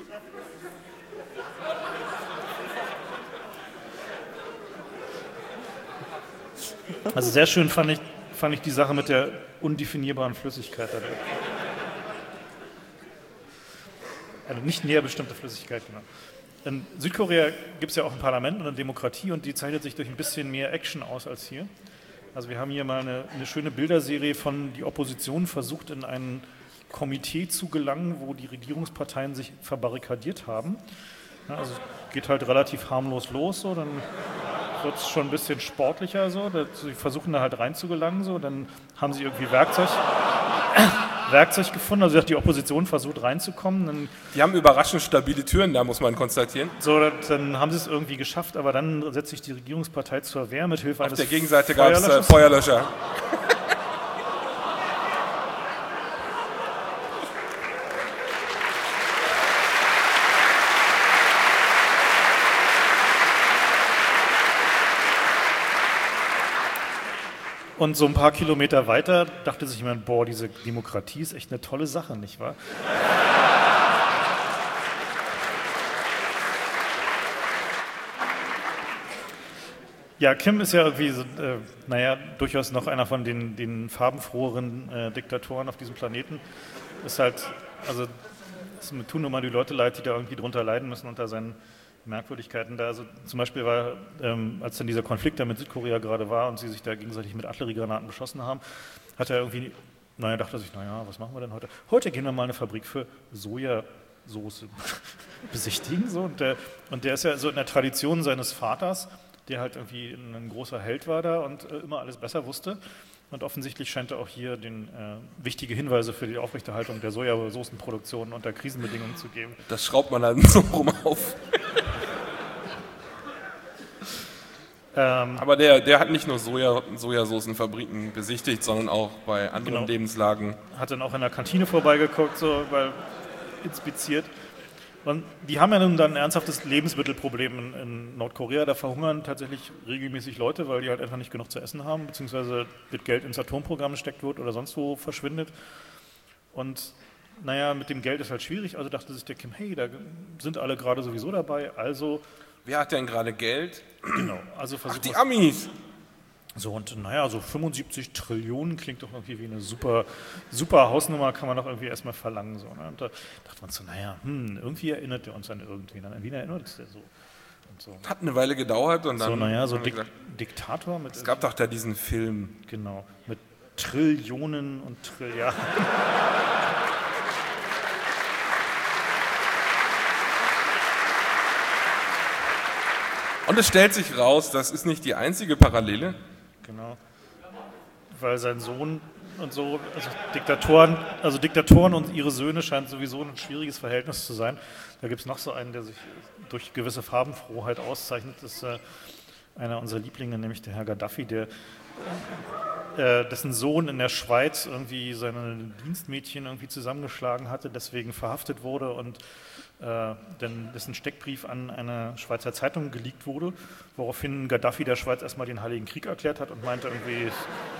also sehr schön fand ich, fand ich die Sache mit der undefinierbaren Flüssigkeit. Eine nicht näher bestimmte Flüssigkeit, genau. In Südkorea gibt es ja auch ein Parlament und eine Demokratie und die zeichnet sich durch ein bisschen mehr Action aus als hier. Also wir haben hier mal eine, eine schöne Bilderserie von, die Opposition versucht in ein Komitee zu gelangen, wo die Regierungsparteien sich verbarrikadiert haben. Ja, also es geht halt relativ harmlos los, so, dann wird es schon ein bisschen sportlicher, so. Sie versuchen da halt reinzugelangen, so, dann haben sie irgendwie Werkzeug... Werkzeug gefunden, also die Opposition versucht reinzukommen. Dann, Die haben überraschend stabile Türen, da muss man konstatieren. so, dann haben sie es irgendwie geschafft, aber dann setzt sich die Regierungspartei zur Wehr mit Hilfe Auf eines der Gegenseite gab es äh, Feuerlöschers. Und so ein paar Kilometer weiter dachte sich jemand, boah, diese Demokratie ist echt eine tolle Sache, nicht wahr? Ja, Kim ist ja irgendwie, so, äh, naja, durchaus noch einer von den, den farbenfroheren äh, Diktatoren auf diesem Planeten. Ist halt, also es tun nur mal die Leute leid, die da irgendwie drunter leiden müssen unter seinen Merkwürdigkeiten da. Also zum Beispiel war, ähm, als dann dieser Konflikt da mit Südkorea gerade war und sie sich da gegenseitig mit Artilleriegranaten beschossen haben, hat er irgendwie, naja, dachte sich, naja, was machen wir denn heute? Heute gehen wir mal eine Fabrik für Sojasauce besichtigen. So. Und, der, und der ist ja so in der Tradition seines Vaters, der halt irgendwie ein großer Held war da und äh, immer alles besser wusste. Und offensichtlich scheint er auch hier den, äh, wichtige Hinweise für die Aufrechterhaltung der Sojasoßenproduktion unter Krisenbedingungen zu geben. Das schraubt man dann so rum auf. ähm, Aber der, der hat nicht nur Soja, Sojasoßenfabriken besichtigt, sondern auch bei anderen Genau. Lebenslagen. Hat dann auch in der Kantine vorbeigeguckt, so, weil inspiziert. Und die haben ja nun dann ein ernsthaftes Lebensmittelproblem in, in Nordkorea. Da verhungern tatsächlich regelmäßig Leute, weil die halt einfach nicht genug zu essen haben, beziehungsweise mit Geld ins Atomprogramm gesteckt wird oder sonst wo verschwindet. Und naja, mit dem Geld ist halt schwierig. Also dachte sich der Kim, hey, da sind alle gerade sowieso dabei. Also, Wer hat denn gerade Geld? genau, also Ach, versucht die Amis! So, und naja, so fünfundsiebzig Trillionen klingt doch irgendwie wie eine super, super Hausnummer, kann man doch irgendwie erstmal verlangen. So, ne? Und da dachte man so, naja, hm, irgendwie erinnert der uns an irgendwen. An wen erinnert uns der so? Und so. Hat eine Weile gedauert und dann. So, naja, so haben wir Dik gesagt, Diktator mit. es gab doch da diesen Film. Genau, mit Trillionen und Trilliarden. Und es stellt sich raus, das ist nicht die einzige Parallele. Genau. Weil sein Sohn und so, also Diktatoren, also Diktatoren und ihre Söhne scheint sowieso ein schwieriges Verhältnis zu sein. Da gibt es noch so einen, der sich durch gewisse Farbenfroheit auszeichnet. Das ist äh, einer unserer Lieblinge, nämlich der Herr Gaddafi, der äh, dessen Sohn in der Schweiz irgendwie seine Dienstmädchen irgendwie zusammengeschlagen hatte, deswegen verhaftet wurde und äh, denn dessen Steckbrief an eine Schweizer Zeitung geleakt wurde, woraufhin Gaddafi der Schweiz erstmal den Heiligen Krieg erklärt hat und meinte irgendwie,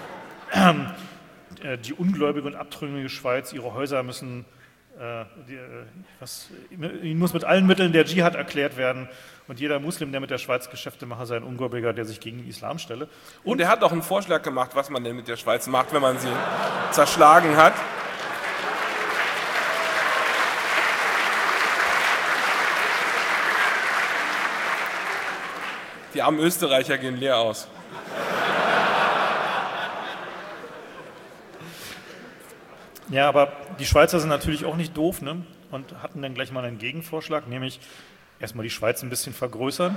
äh, die ungläubige und abtrünnige Schweiz, ihre Häuser müssen, äh, die, äh, was, ihnen muss mit allen Mitteln der Dschihad erklärt werden und jeder Muslim, der mit der Schweiz Geschäfte mache, sei ein Ungläubiger, der sich gegen den Islam stelle. Und er hat auch einen Vorschlag gemacht, was man denn mit der Schweiz macht, wenn man sie zerschlagen hat. Die armen Österreicher gehen leer aus. Ja, aber die Schweizer sind natürlich auch nicht doof, ne? Und hatten dann gleich mal einen Gegenvorschlag, nämlich erstmal die Schweiz ein bisschen vergrößern.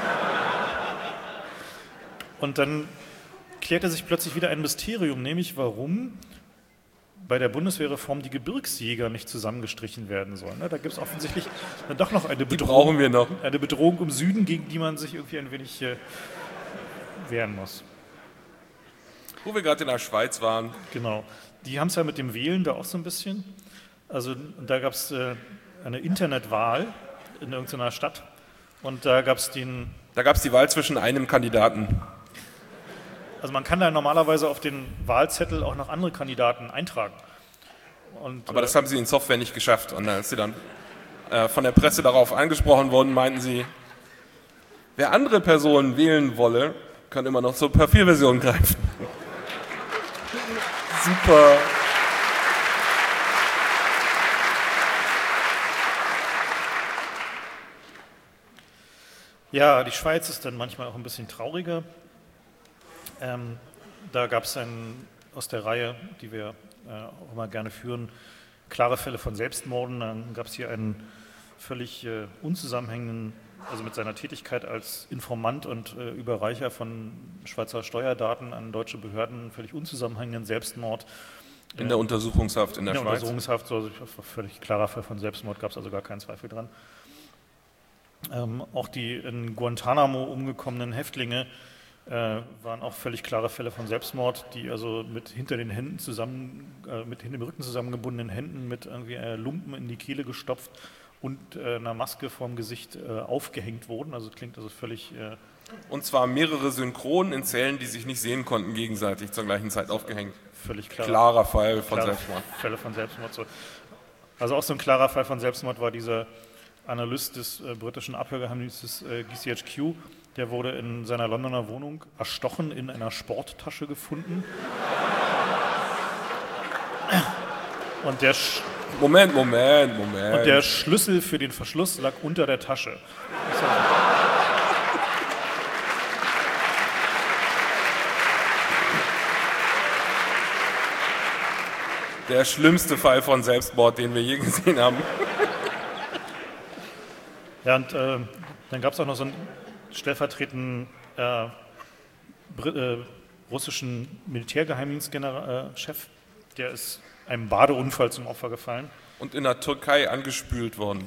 Und dann klärte sich plötzlich wieder ein Mysterium, nämlich warum bei der Bundeswehrreform die Gebirgsjäger nicht zusammengestrichen werden sollen. Da gibt es offensichtlich dann doch noch eine Die Bedrohung, brauchen wir noch. eine Bedrohung im Süden, gegen die man sich irgendwie ein wenig äh, wehren muss. Wo wir gerade in der Schweiz waren. Genau. Die haben es ja mit dem Wählen da auch so ein bisschen. Also da gab es äh, eine Internetwahl in irgendeiner Stadt und da gab es den, Da gab es die Wahl zwischen einem Kandidaten. also man kann da normalerweise auf den Wahlzettel auch noch andere Kandidaten eintragen. Und, Aber äh, das haben sie in Software nicht geschafft. Und als sie dann äh, von der Presse darauf angesprochen wurden, meinten sie, wer andere Personen wählen wolle, kann immer noch zur Papierversion greifen. Super. Ja, die Schweiz ist dann manchmal auch ein bisschen trauriger. Ähm, da gab es aus der Reihe, die wir äh, auch immer gerne führen, klare Fälle von Selbstmorden. Dann gab es hier einen völlig äh, unzusammenhängenden, also mit seiner Tätigkeit als Informant und äh, Überreicher von Schweizer Steuerdaten an deutsche Behörden, völlig unzusammenhängenden Selbstmord. In der Untersuchungshaft in der, In der Schweiz. Untersuchungshaft, so, also völlig klarer Fall von Selbstmord, gab es also gar keinen Zweifel dran. Ähm, auch die in Guantanamo umgekommenen Häftlinge äh, waren auch völlig klare Fälle von Selbstmord, die also mit hinter den Händen zusammen, äh, mit hinter dem Rücken zusammengebundenen Händen mit irgendwie äh, Lumpen in die Kehle gestopft und äh, einer Maske vorm Gesicht äh, aufgehängt wurden. Also klingt also völlig... Äh, Und zwar mehrere Synchronen in Zellen, die sich nicht sehen konnten, gegenseitig zur gleichen Zeit aufgehängt. Völlig klar. Klarer Fall von klare Selbstmord. Fälle von Selbstmord. So. Also auch so ein klarer Fall von Selbstmord war dieser Analyst des äh, britischen Abhörgeheimdienstes äh, G C H Q. Der wurde in seiner Londoner Wohnung erstochen in einer Sporttasche gefunden. Und der, Sch Moment, Moment, Moment. und der Schlüssel für den Verschluss lag unter der Tasche. Der schlimmste Fall von Selbstmord, den wir je gesehen haben. Ja, und äh, dann gab es auch noch so einen stellvertretenden äh, äh, russischen Militärgeheimdienstchef, äh, der ist einem Badeunfall zum Opfer gefallen. Und in der Türkei angespült worden.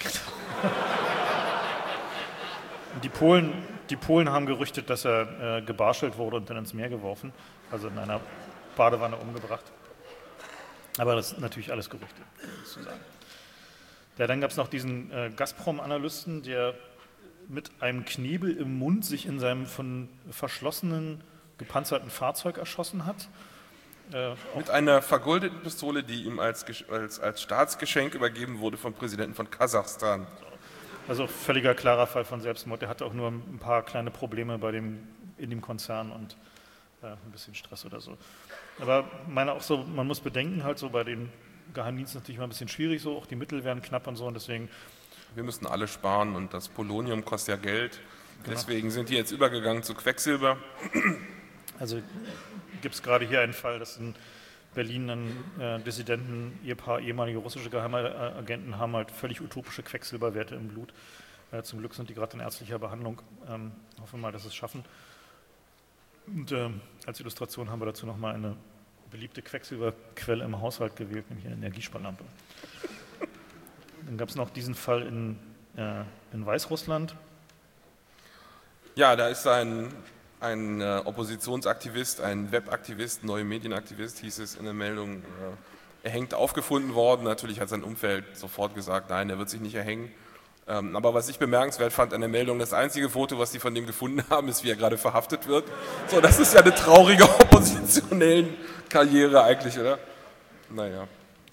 Die Polen, die Polen haben gerüchtet, dass er äh, gebarschelt wurde und dann ins Meer geworfen, also in einer Badewanne umgebracht. Aber das ist natürlich alles Gerüchte, sozusagen. Ja, dann gab es noch diesen äh, Gazprom-Analysten, der mit einem Knebel im Mund sich in seinem von verschlossenen, gepanzerten Fahrzeug erschossen hat. Äh, Mit einer vergoldeten Pistole, die ihm als, als, als Staatsgeschenk übergeben wurde vom Präsidenten von Kasachstan. Also völliger klarer Fall von Selbstmord. Der hatte auch nur ein paar kleine Probleme bei dem, in dem Konzern und äh, ein bisschen Stress oder so. Aber meine auch so, man muss bedenken, halt so bei den Geheimdiensten natürlich mal ein bisschen schwierig, so auch die Mittel werden knapp und so und deswegen. Wir müssen alle sparen und das Polonium kostet ja Geld. Deswegen sind die jetzt übergegangen zu Quecksilber. Also gibt es gerade hier einen Fall, dass in Berlin ein äh, Dissidenten, Ehepaar, ehemalige russische Geheimagenten haben halt völlig utopische Quecksilberwerte im Blut. Äh, zum Glück sind die gerade in ärztlicher Behandlung. Ähm, hoffen wir mal, dass sie es schaffen. Und äh, als Illustration haben wir dazu nochmal eine beliebte Quecksilberquelle im Haushalt gewählt, nämlich eine Energiesparlampe. Dann gab es noch diesen Fall in, äh, in Weißrussland. Ja, da ist ein, ein äh, Oppositionsaktivist, ein Webaktivist, neue Medienaktivist, hieß es in der Meldung, äh, erhängt aufgefunden worden. Natürlich hat sein Umfeld sofort gesagt, nein, der wird sich nicht erhängen. Ähm, aber was ich bemerkenswert fand an der Meldung, das einzige Foto, was die von dem gefunden haben, ist, wie er gerade verhaftet wird. So, das ist ja eine traurige oppositionellen Karriere eigentlich, oder? Naja.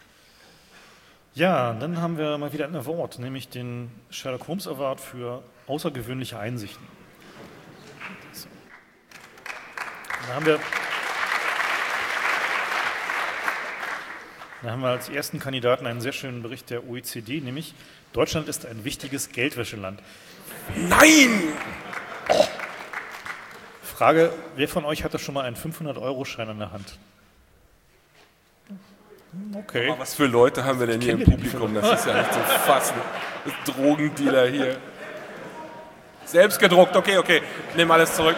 Ja, dann haben wir mal wieder ein Award, nämlich den Sherlock Holmes Award für außergewöhnliche Einsichten. So. Da haben wir, da haben wir als ersten Kandidaten einen sehr schönen Bericht der O E C D, nämlich Deutschland ist ein wichtiges Geldwäscheland. Nein! Oh. Frage, wer von euch hatte schon mal einen fünfhundert-Euro-Schein in der Hand? Okay. Aber was für Leute haben wir denn hier im Publikum? Das ist ja nicht zu fassen. Das Drogendealer hier. Selbst gedruckt, okay, okay. Ich nehme alles zurück.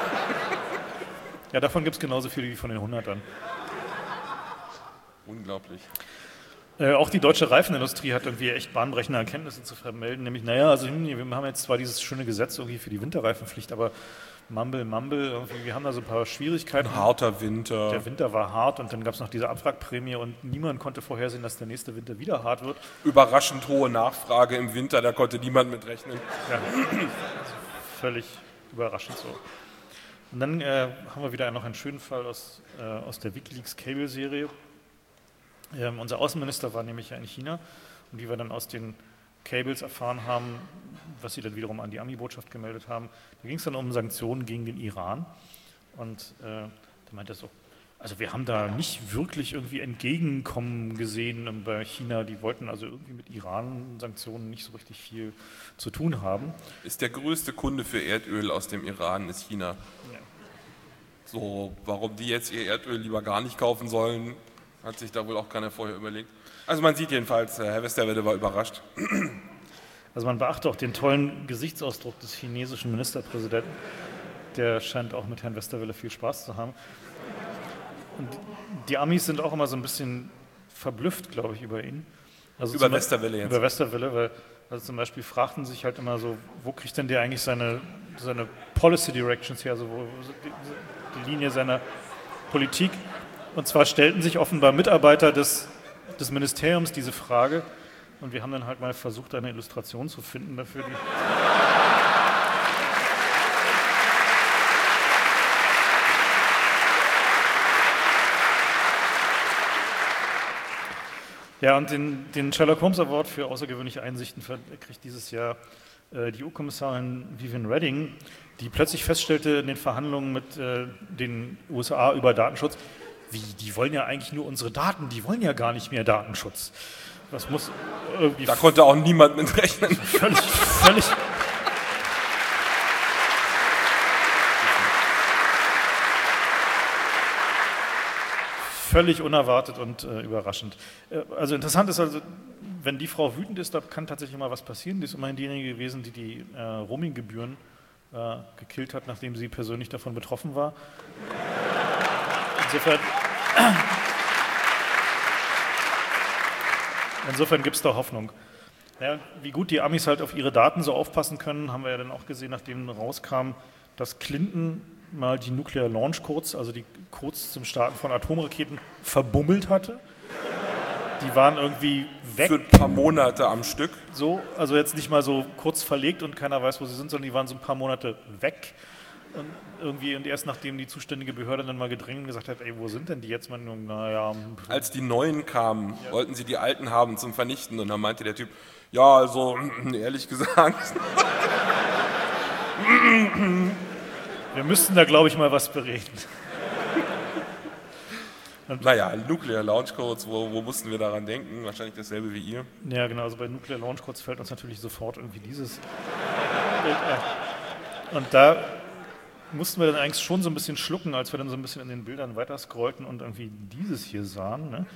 Ja, davon gibt es genauso viele wie von den Hundertern. Unglaublich. Äh, auch die deutsche Reifenindustrie hat irgendwie echt bahnbrechende Erkenntnisse zu vermelden, nämlich, naja, also wir haben jetzt zwar dieses schöne Gesetz irgendwie für die Winterreifenpflicht, aber Mumble, Mumble, irgendwie, wir haben da so ein paar Schwierigkeiten. Ein harter Winter. Der Winter war hart und dann gab es noch diese Abwrackprämie und niemand konnte vorhersehen, dass der nächste Winter wieder hart wird. Überraschend hohe Nachfrage im Winter, da konnte niemand mit rechnen. Ja, also völlig überraschend so. Und dann äh, haben wir wieder noch einen schönen Fall aus, äh, aus der WikiLeaks-Cable-Serie. Ähm, unser Außenminister war nämlich ja in China und wie wir dann aus den Cables erfahren haben, was sie dann wiederum an die Ami-Botschaft gemeldet haben, da ging es dann um Sanktionen gegen den Iran und äh, da meinte er so, also wir haben da nicht wirklich irgendwie Entgegenkommen gesehen bei China, die wollten also irgendwie mit Iran-Sanktionen nicht so richtig viel zu tun haben. Ist der größte Kunde für Erdöl aus dem Iran ist China. Ja. So, warum die jetzt ihr Erdöl lieber gar nicht kaufen sollen, hat sich da wohl auch keiner vorher überlegt. Also man sieht jedenfalls, Herr Westerwelle war überrascht. Also man beachte auch den tollen Gesichtsausdruck des chinesischen Ministerpräsidenten. Der scheint auch mit Herrn Westerwelle viel Spaß zu haben. Und die Amis sind auch immer so ein bisschen verblüfft, glaube ich, über ihn. Also über Westerwelle jetzt? Über Westerwelle, weil also zum Beispiel fragten sich halt immer so, wo kriegt denn der eigentlich seine, seine Policy Directions her, also wo, die, die Linie seiner Politik. Und zwar stellten sich offenbar Mitarbeiter des, des Ministeriums diese Frage, Und wir haben dann halt mal versucht, eine Illustration zu finden dafür. Die ja, und den, den Sherlock Holmes Award für außergewöhnliche Einsichten kriegt dieses Jahr äh, die E U-Kommissarin Viviane Reding, die plötzlich feststellte in den Verhandlungen mit äh, den U S A über Datenschutz, wie, die wollen ja eigentlich nur unsere Daten, die wollen ja gar nicht mehr Datenschutz. Das muss irgendwie... Da konnte auch niemand mit rechnen. Völlig, völlig... Völlig unerwartet und äh, überraschend. Äh, also interessant ist also, wenn die Frau wütend ist, da kann tatsächlich mal was passieren. Die ist immerhin diejenige gewesen, die die äh, Roaming-Gebühren äh, gekillt hat, nachdem sie persönlich davon betroffen war. Insofern, insofern gibt es da Hoffnung. Ja, wie gut die Amis halt auf ihre Daten so aufpassen können, haben wir ja dann auch gesehen, nachdem rauskam, dass Clinton mal die Nuclear Launch Codes, also die Codes zum Starten von Atomraketen, verbummelt hatte. Die waren irgendwie weg. Für ein paar Monate am Stück. So, also jetzt nicht mal so kurz verlegt und keiner weiß, wo sie sind, sondern die waren so ein paar Monate weg. Und irgendwie, und erst nachdem die zuständige Behörde dann mal gedrängt und gesagt hat, ey, wo sind denn die jetzt? Man, naja. Als die Neuen kamen, ja. wollten sie die Alten haben zum Vernichten. Und dann meinte der Typ, ja, also, ehrlich gesagt. Wir müssten da, glaube ich, mal was bereden. Und naja, Nuclear Launch Codes, wo, wo mussten wir daran denken? Wahrscheinlich dasselbe wie ihr. Ja, genau, also bei Nuclear Launch Codes fällt uns natürlich sofort irgendwie dieses Bild ein. Und da mussten wir dann eigentlich schon so ein bisschen schlucken, als wir dann so ein bisschen in den Bildern weiter scrollten und irgendwie dieses hier sahen. Ne?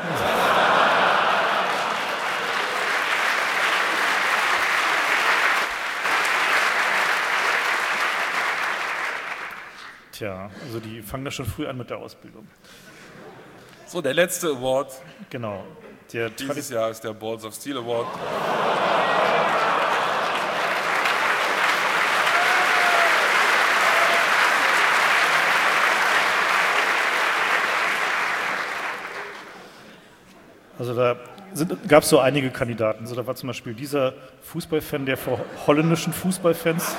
Tja, also die fangen da schon früh an mit der Ausbildung. So, der letzte Award. Genau. Der Dieses Jahr ist der Balls of Steel Award. Also da gab es so einige Kandidaten. Also da war zum Beispiel dieser Fußballfan, der vor holländischen Fußballfans...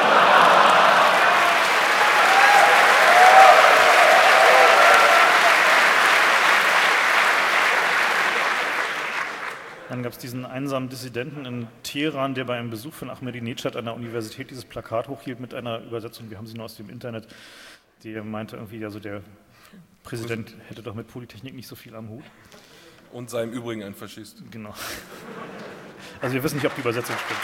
Dann gab es diesen einsamen Dissidenten in Teheran, der bei einem Besuch von Ahmadinejad an der Universität dieses Plakat hochhielt mit einer Übersetzung, wir haben sie nur aus dem Internet, der meinte irgendwie, also der Präsident hätte doch mit Polytechnik nicht so viel am Hut. Und sei im Übrigen ein Faschist. Genau. Also wir wissen nicht, ob die Übersetzung stimmt.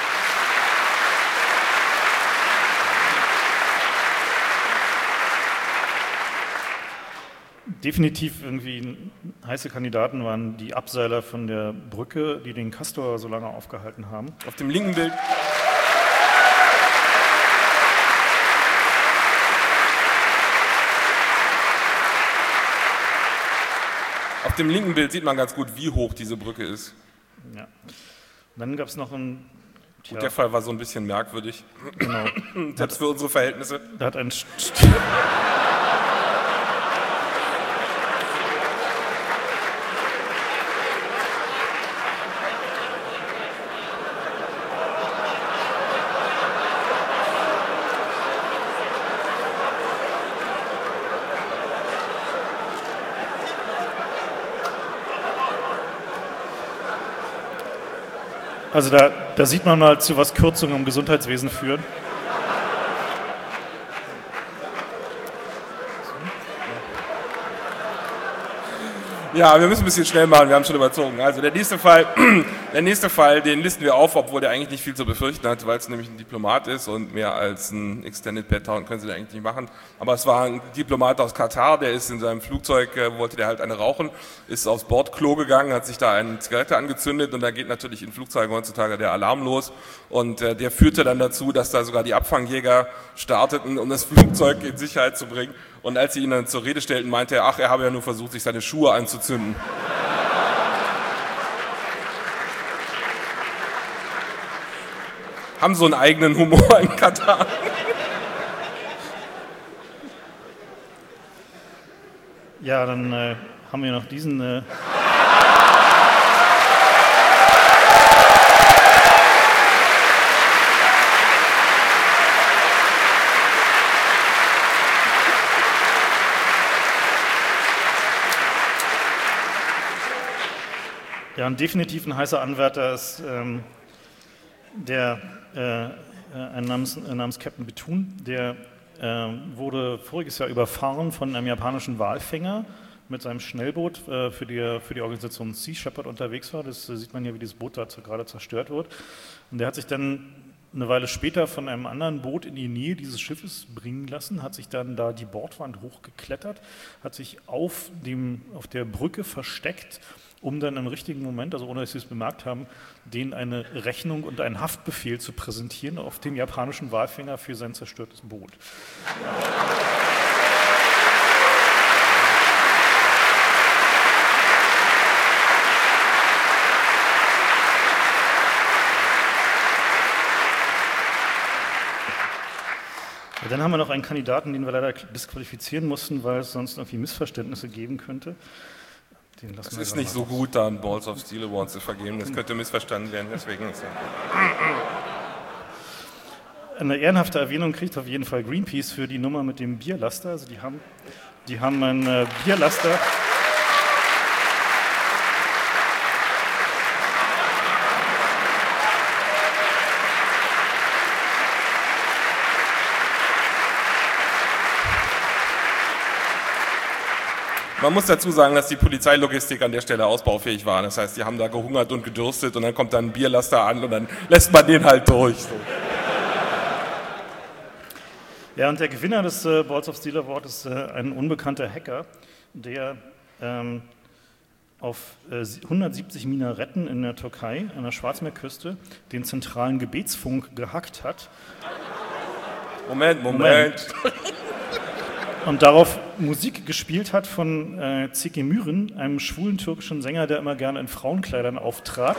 Definitiv irgendwie heiße Kandidaten waren die Abseiler von der Brücke, die den Castor so lange aufgehalten haben. Auf dem linken Bild. Auf dem linken Bild sieht man ganz gut, wie hoch diese Brücke ist. Ja. Und dann gab es noch einen... Tja, Gut, der Fall war so ein bisschen merkwürdig. Genau. Selbst für unsere Verhältnisse. Da hat ein... St Also da, da sieht man mal, zu was Kürzungen im Gesundheitswesen führen. Ja, wir müssen ein bisschen schnell machen, wir haben schon überzogen. Also der nächste Fall, der nächste Fall, den listen wir auf, obwohl der eigentlich nicht viel zu befürchten hat, weil es nämlich ein Diplomat ist und mehr als ein Extended Pet-Town können sie da eigentlich nicht machen. Aber es war ein Diplomat aus Katar, der ist in seinem Flugzeug, äh, wollte der halt eine rauchen, ist aufs Bordklo gegangen, hat sich da eine Zigarette angezündet und da geht natürlich in Flugzeugen heutzutage der Alarm los und äh, der führte dann dazu, dass da sogar die Abfangjäger starteten, um das Flugzeug in Sicherheit zu bringen. Und als sie ihn dann zur Rede stellten, meinte er, ach, er habe ja nur versucht, sich seine Schuhe anzuzünden. Haben so einen eigenen Humor in Katar. Ja, dann äh, haben wir noch diesen... Äh Ja, ein definitiv ein heißer Anwärter ist ähm, der, äh, ein namens, äh, namens Captain Bethune, der äh, wurde voriges Jahr überfahren von einem japanischen Walfänger mit seinem Schnellboot, äh, für, die, für die Organisation Sea Shepherd unterwegs war. Das äh, sieht man hier, wie dieses Boot da gerade zerstört wird. Und der hat sich dann eine Weile später von einem anderen Boot in die Nähe dieses Schiffes bringen lassen, hat sich dann da die Bordwand hochgeklettert, hat sich auf, dem, auf der Brücke versteckt, um dann im richtigen Moment, also ohne dass sie es bemerkt haben, denen eine Rechnung und einen Haftbefehl zu präsentieren auf dem japanischen Walfänger für sein zerstörtes Boot. Ja, dann haben wir noch einen Kandidaten, den wir leider disqualifizieren mussten, weil es sonst irgendwie Missverständnisse geben könnte. Den lassen es wir ist dann nicht mal so raus. gut, da einen Balls of Steel Award zu vergeben. Das könnte missverstanden werden, deswegen ist Eine ehrenhafte Erwähnung kriegt auf jeden Fall Greenpeace für die Nummer mit dem Bierlaster. Also die haben, die haben einen äh, Bierlaster. Man muss dazu sagen, dass die Polizeilogistik an der Stelle ausbaufähig war. Das heißt, die haben da gehungert und gedürstet und dann kommt dann ein Bierlaster an und dann lässt man den halt durch. So. Ja, und der Gewinner des äh, Balls of Steel Award ist äh, ein unbekannter Hacker, der ähm, auf äh, hundertsiebzig Minaretten in der Türkei, an der Schwarzmeerküste, den zentralen Gebetsfunk gehackt hat. Moment, Moment. Moment. Und darauf Musik gespielt hat von äh, Zeki Müren, einem schwulen türkischen Sänger, der immer gerne in Frauenkleidern auftrat.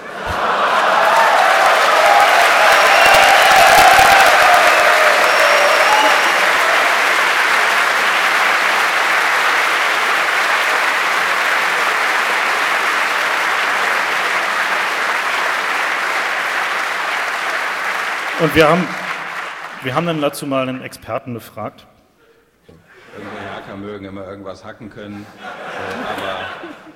Und wir haben, wir haben dann dazu mal einen Experten befragt. Irgendwelche Hacker mögen immer irgendwas hacken können, äh, aber